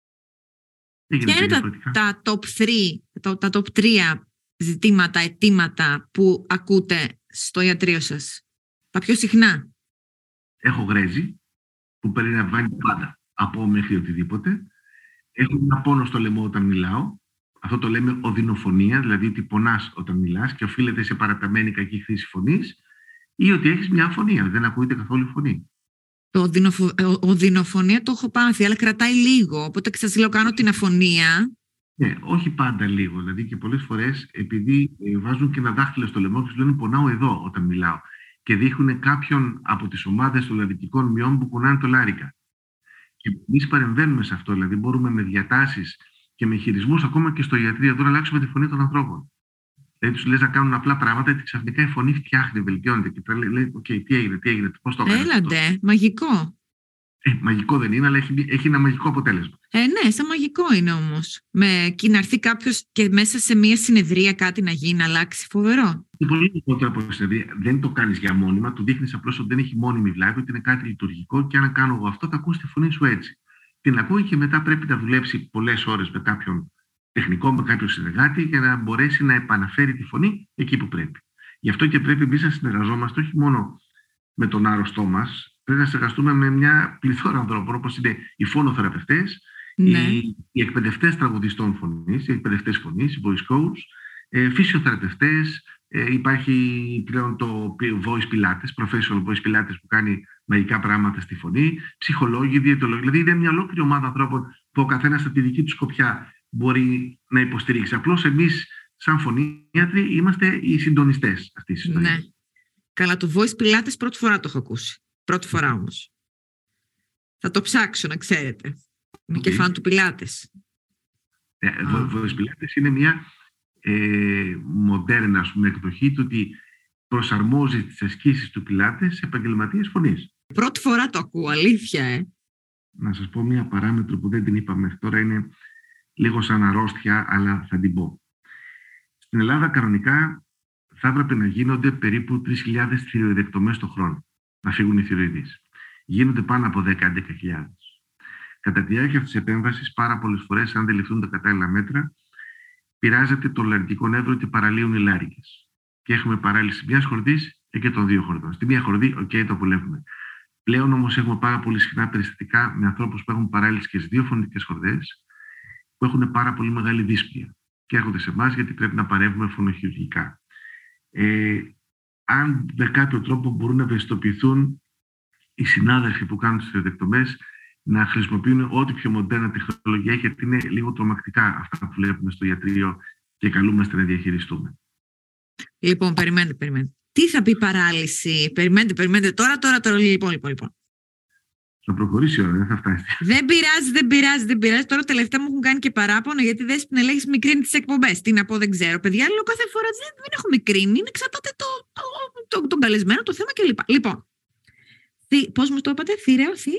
Ποια είναι τα, τα top τρία, τα top τρία ζητήματα, αιτήματα που ακούτε στο ιατρείο σας? Τα πιο συχνά. Έχω γρέζι που περιλαμβάνει πάντα από μέχρι οτιδήποτε. Έχω ένα πόνο στο λαιμό όταν μιλάω. Αυτό το λέμε οδυνοφωνία, δηλαδή ότι πονάς όταν μιλάς και οφείλεται σε παραταμένη κακή χρήση φωνής, ή ότι έχεις μια αφωνία, δεν ακούγεται καθόλου φωνή. Το οδυνοφο... οδυνοφωνία το έχω πάθει, αλλά κρατάει λίγο. Οπότε σας λέω κάνω την αφωνία. Ναι, όχι πάντα λίγο. Δηλαδή και πολλές φορές, επειδή βάζουν και ένα δάχτυλο στο λαιμό και σου λένε πονάω εδώ όταν μιλάω. Και δείχνουν κάποιον από τις ομάδες των λαδυτικών μειών που πονάνε το λάρικα. Και εμείς παρεμβαίνουμε σε αυτό. Δηλαδή μπορούμε με διατάσεις και με χειρισμούς ακόμα και στο ιατρείο εδώ να αλλάξουμε τη φωνή των ανθρώπων. Δηλαδή τους λες να κάνουν απλά πράγματα και ξαφνικά η φωνή φτιάχνει, βελτιώνεται. Και τώρα λέει: Οκ, okay, τι έγινε, τι έγινε, πώς το έκανες? Έλαντε, μαγικό. Ε, μαγικό δεν είναι, αλλά έχει, έχει ένα μαγικό αποτέλεσμα. Ε, ναι, σαν μαγικό είναι όμως. Με, και να έρθει κάποιος και μέσα σε μια συνεδρία κάτι να γίνει, να αλλάξει, φοβερό. Είναι πολύ λιγότερο από συνεδρία. Δεν το κάνεις για μόνιμα, του δείχνεις απλώς ότι δεν έχει μόνιμη βλάβη, ότι είναι κάτι λειτουργικό και αν κάνω εγώ αυτό, θα ακούσει τη φωνή σου έτσι. Την ακούει και μετά πρέπει να δουλέψει πολλές ώρες με κάποιον τεχνικό, με κάποιον συνεργάτη για να μπορέσει να επαναφέρει τη φωνή εκεί που πρέπει. Γι' αυτό και πρέπει εμείς να συνεργαζόμαστε όχι μόνο με τον άρρωστό μας. Πρέπει να συνεργαστούμε με μια πληθώρα ανθρώπων, όπως είναι οι φωνοθεραπευτές, ναι. οι, οι εκπαιδευτές τραγουδιστών φωνής, οι εκπαιδευτές φωνής, οι voice coach, ε, φυσιοθεραπευτές, ε, υπάρχει πλέον το voice pilates, professional voice pilates που κάνει μαγικά πράγματα στη φωνή, ψυχολόγοι, διαιτολόγοι. Δηλαδή είναι μια ολόκληρη ομάδα ανθρώπων που ο καθένας από τη δική του σκοπιά μπορεί να υποστηρίξει. Απλώς εμείς, σαν φωνίατροι, είμαστε οι συντονιστές αυτής της ιστορίας. Ναι. Καλά, το voice pilates πρώτη φορά το έχω ακούσει. Πρώτη φορά όμως. Θα το ψάξω, να ξέρετε. Είμαι okay. και φαν του πιλάτες. Ε, ah. Voice Pilates είναι μια ε, μοντέρνα, ας πούμε, εκδοχή του ότι προσαρμόζει τις ασκήσεις του πιλάτες σε επαγγελματίες φωνής. Πρώτη φορά το ακούω, αλήθεια, ε. να σας πω μία παράμετρο που δεν την είπα μέχρι τώρα, είναι λίγο σαν αρρώστια, αλλά θα την πω. Στην Ελλάδα κανονικά θα έπρεπε να γίνονται περίπου τρεις χιλιάδες θηροειδεκτομές το χρόνο, να φύγουν οι θηροειδείς. Γίνονται πάνω από δέκα με έντεκα χιλιάδες. Κατά τη διάρκεια αυτής της επέμβασης, πάρα πολλές φορές, αν δεν ληφθούν τα κατάλληλα μέτρα, πειράζεται το λαρυκικό νεύρο και παραλύουν οι λάρικες. Και έχουμε παράλυση μιας χορδής και των δύο χορδών. Στη μία χορδή, οκ, okay, το απολεύουμε. Πλέον όμως έχουμε πάρα πολύ συχνά περιστατικά με ανθρώπους που έχουν παράλυση και στις δύο φωνητικές χορδές, που έχουν πάρα πολύ μεγάλη δύσπνοια και έρχονται σε εμάς γιατί πρέπει να παρεύουμε φωνοχειρουργικά. Ε, αν με κάποιο τρόπο μπορούν να ευαισθητοποιηθούν οι συνάδελφοι που κάνουν τις θηροειδεκτομές να χρησιμοποιούν ό,τι πιο μοντέρνα τεχνολογία, γιατί είναι λίγο τρομακτικά αυτά που βλέπουμε στο ιατρείο και καλούμαστε να διαχειριστούμε. Λοιπόν, περιμένετε, περιμένετε. Τι θα πει παράλυση? Περιμένετε, περιμένετε. Τώρα, τώρα, τώρα. Λοιπόν, λοιπόν, λοιπόν. Θα προχωρήσει η ώρα, δεν θα φτάσει. Δεν πειράζει, δεν πειράζει, δεν πειράζει. Τώρα τελευταία μου έχουν κάνει και παράπονο γιατί δεν λέγεις μικρύνει τις εκπομπές. Τι να πω, δεν ξέρω. Παιδιά, λέω κάθε φορά δεν, δεν έχω μικρύνει. Είναι εξαρτάται το, το, το, το, τον καλεσμένο, το θέμα κλπ. Λοιπόν, πώς μου το είπατε, θηραίο, θη.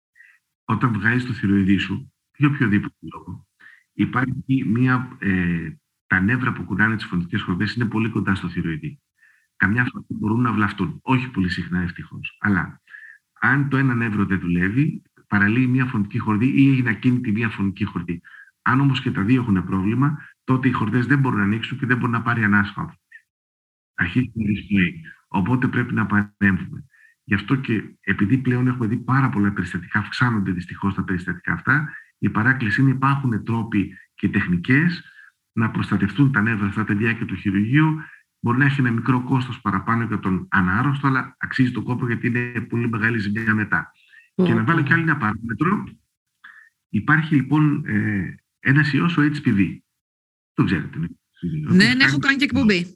Όταν βγάζεις το θηροειδή σου, για οποιοδήποτε λόγο, υπάρχει μία. Ε, τα νεύρα που κουνάνε τις φωνητικές χορδές είναι πολύ κοντά στο θηροειδή. Καμιά φορά μπορούν να βλαφτούν. Όχι πολύ συχνά, ευτυχώς. Αλλά αν το ένα νεύρο δεν δουλεύει, παραλύει μία φωνητική χορδή ή έγινε ακίνητη μία φωνητική χορδή. Αν όμως και τα δύο έχουν πρόβλημα, τότε οι χορδές δεν μπορούν να ανοίξουν και δεν μπορεί να πάρει ανάσφαλο. Αρχίζει να δυσπνοεί. Οπότε πρέπει να παρέμβουμε. Γι' αυτό και επειδή πλέον έχουμε δει πάρα πολλά περιστατικά, αυξάνονται δυστυχώς τα περιστατικά αυτά, η παράκληση είναι υπάρχουν τρόποι και τεχνικές να προστατευτούν τα νεύρα αυτά τη διάρκεια του χειρουργείου. Μπορεί να έχει ένα μικρό κόστος παραπάνω για τον ανάρρωστο, αλλά αξίζει τον κόπο γιατί είναι πολύ μεγάλη ζημιά μετά. Oh. Και να βάλω κι άλλη ένα παράμετρο. Υπάρχει λοιπόν ε, ένας ιός, ο έιτς πι βι. Το ξέρετε. Ναι, ναι, ναι, έχω κάνει και εκπομπή.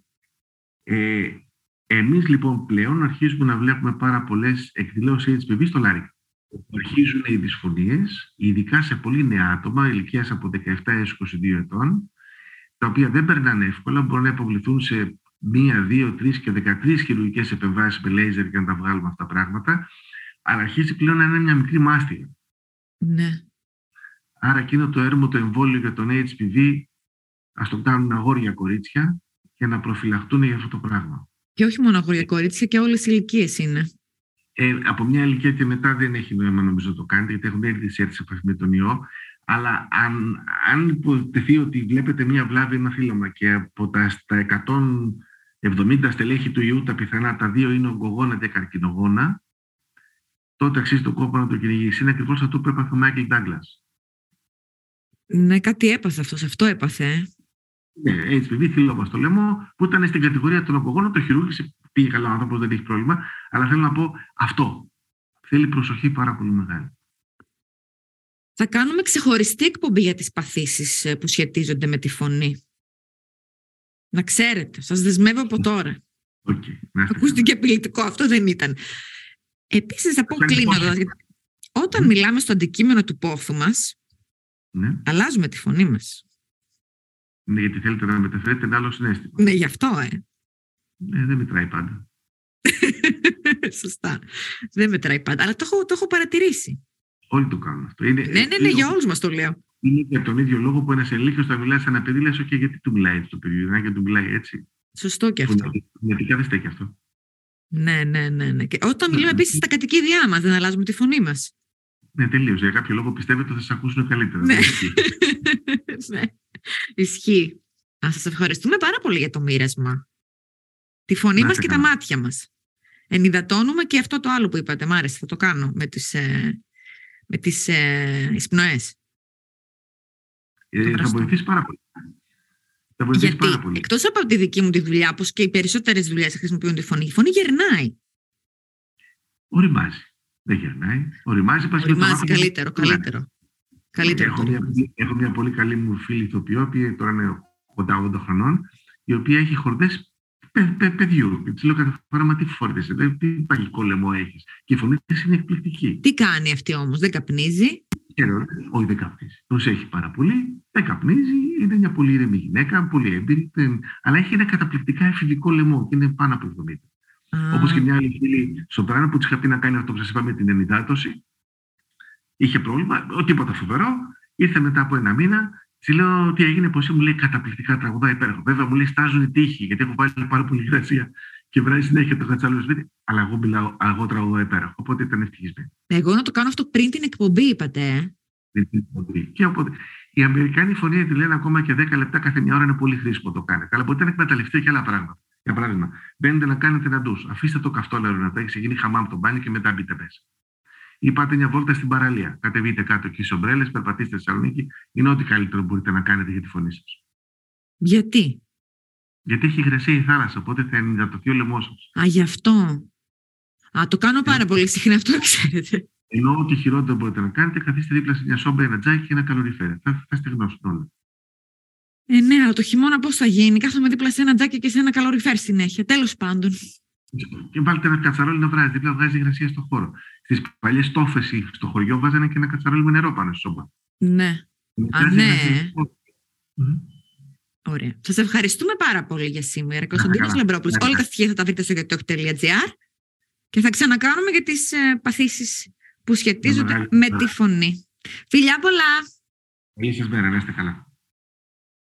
Ε, εμείς λοιπόν πλέον αρχίζουμε να βλέπουμε πάρα πολλές εκδηλώσεις έιτς πι βι στο λάρικα. Αρχίζουν οι δυσφωνίες, ειδικά σε πολύ νέα άτομα, ηλικίας από δεκαεπτά έως είκοσι δύο ετών, τα οποία δεν περνάνε εύκολα, μπορούν να υποβληθούν σε μία, δύο, τρεις και δεκατρείς χειρουργικές επεμβάσεις με λέιζερ για να τα βγάλουμε αυτά τα πράγματα, αλλά αρχίζει πλέον να είναι μια μικρή μάστιγα. Ναι. Άρα εκείνο το έρμο, το εμβόλιο για τον έιτς πι βι, ας το κάνουν αγόρια κορίτσια για να προφυλαχτούν για αυτό το πράγμα. Και όχι μόνο αγόρια κορίτσια, και όλες οι ηλικίες είναι. Ε, από μια ηλικία και μετά δεν έχει νόημα νομίζω να το κάνετε, γιατί έχουν έρθει σε επαφή με τον ιό. Αλλά αν, αν υποτεθεί ότι βλέπετε μία βλάβη, ένα θύλωμα και από τα στα εκατόν εβδομήντα στελέχη του ιού τα πιθανά τα δύο είναι ογκογόνα και καρκινογόνα, τότε αξίζει τον κόπο να το κυνηγήσει. Είναι ακριβώς αυτό που έπαθε ο Μάικλ Ντάγκλας. Ναι, κάτι έπαθε αυτός, αυτό έπαθε. Ε. Ναι, έιτς πι βι, θύλωμα στο λαιμό, που ήταν στην κατηγορία των ογκογόνων, το χειρούργησε, πήγε καλά ο άνθρωπος, δεν έχει πρόβλημα. Αλλά θέλω να πω αυτό. Θέλει προσοχή πάρα πολύ μεγάλη. Θα κάνουμε ξεχωριστή εκπομπή για τις παθήσεις που σχετίζονται με τη φωνή. Να ξέρετε, σας δεσμεύω από τώρα. Okay, ακούστηκε απειλητικό, αυτό δεν ήταν. Επίσης θα πω κλείνοντας, όταν mm. μιλάμε στο αντικείμενο του πόθου μας, ναι. αλλάζουμε τη φωνή μας. Ναι, γιατί θέλετε να μεταφέρετε ένα άλλο συναίσθημα. Ναι, γι' αυτό, ε. Ναι, δεν μετράει πάντα. Σωστά. Δεν μετράει πάντα, αλλά το έχω, το έχω παρατηρήσει. Όλοι το κάνουν αυτό. Είναι, ναι, ναι, ναι, είναι, για όλους μας το λέω. Είναι για τον ίδιο λόγο που ένας ενήλικος θα μιλάει σε ένα παιδί, λες, και γιατί του μιλάει έτσι το παιδί, δεν και του μιλάει έτσι. Σωστό και αυτό. Γιατί δεν στέκει αυτό. Ναι, ναι, ναι, ναι. Και όταν μιλάμε επίσης στα κατοικίδια μας, δεν αλλάζουμε τη φωνή μας. Ναι, τελείως. Για κάποιο λόγο πιστεύετε ότι θα σας ακούσουν καλύτερα. Ναι. ναι. Ισχύει. Να σας ευχαριστούμε πάρα πολύ για το μοίρασμα. Τη φωνή μας και καλά. Τα μάτια μας. Ενυδατώνουμε και αυτό το άλλο που είπατε. Μ' άρεσε, θα το κάνω με τις, ε, με τις ε, εισπνοές. Ε, θα βοηθήσει πάρα πολύ. Θα βοηθήσει Γιατί πάρα πολύ. Εκτός από τη δική μου τη δουλειά, όπως και οι περισσότερες δουλειές χρησιμοποιούν τη φωνή, η φωνή γερνάει. Οριμάζει. Δεν γερνάει. Οριμάζει, Οριμάζει καλύτερο, καλύτερο. καλύτερο. Έχω, μια, έχω μια πολύ καλή μου φίλη ηθοποιό, που τώρα είναι ογδόντα ογδόντα χρονών, η οποία έχει χορδές παι, παι, παιδιού. Της λέω κάθε φορά, μα τι φόρτεσαι, τι παγικό λαιμό έχεις. Και η φωνή της είναι εκπληκτική. Τι κάνει αυτή όμως, δεν καπνίζει? Ξέρω, όχι, δεν καπνίζει. Προσέχει πάρα πολύ, δεν καπνίζει, είναι μια πολύ ήρεμη γυναίκα, πολύ έμπειρη, αλλά έχει ένα καταπληκτικά εφηβικό λαιμό και είναι πάνω από εβδομήντα. Όπως και μια άλλη φίλη σοπράνο που της είχα πει να κάνει αυτό που σας είπα με την ενυδάτωση. Είχε πρόβλημα, ο, τίποτα φοβερό. Ήρθε μετά από ένα μήνα, τη λέω τι έγινε, πως μου λέει καταπληκτικά τραγουδά, υπέροχο. Βέβαια μου λέει στάζουν οι τοίχοι, γιατί έχω βάλει πάρα πολύ υγρασία και βράζει συνέχεια το κατσάλο σπίτι. Αλλά εγώ, μιλάω, εγώ τραγουδάω υπέροχο. Οπότε ήταν ευτυχισμένη. Εγώ να το κάνω αυτό πριν την εκπομπή, είπατε. Ε? Πριν την εκπομπή. Και οπότε η Αμερικάνοι φωνή τη λένε ακόμα και δέκα λεπτά κάθε μια ώρα είναι πολύ χρήσιμο το κάνετε. Αλλά μπορείτε να εκμεταλλευτείτε και άλλα πράγματα. Για παράδειγμα, μπαίνετε να κάνετε ένα ντους. Αφήστε το καυτόλαρο να το έχει γίνει χαμάμ το μπάνι και μετά μπείτε μέσα. Ή πάτε μια βόλτα στην παραλία. Κατεβείτε κάτω εκεί στι ομπρέλες, περπατήστε στη Θεσσαλονίκη. Είναι ό,τι καλύτερο μπορείτε να κάνετε για τη φωνή σας. Γιατί? Γιατί έχει υγρασία η θάλασσα, οπότε θα ενυδατωθεί ο λαιμός σας. Α, γι' αυτό. Α, το κάνω πάρα πολύ συχνά, αυτό ξέρετε. Ενώ ό,τι χειρότερο μπορείτε να κάνετε, καθίστε δίπλα σε μια σόμπα, ένα τζάκι και ένα καλοριφέρ. Θα, θα στεγνώσουν όλα. Ε, ναι, αλλά το χειμώνα πώς θα γίνει? Κάθομαι δίπλα σε ένα τζάκι και σε ένα καλοριφέρ συνέχεια. Τέλος πάντων. Και βάλτε ένα κατσαρόλι να βράζει, δίπλα βγάζει υγρασία στο χώρο. Στις παλιές τόφες στο χωριό βάζανε και ένα κατσαρόλι με νερό πάνω στη σόμπα. Ναι. Α, ναι. Mm. Ωραία. Σας ευχαριστούμε πάρα πολύ για σήμερα. Κωνσταντίνος Λαμπρόπουλος. Όλα τα στοιχεία θα τα βρείτε στο γιατιόχ τελεία τζι άρ και θα ξανακάνουμε για τις ε, παθήσεις που σχετίζονται με τη φωνή. Φιλιά πολλά! Καλή σας μέρα, να είστε καλά.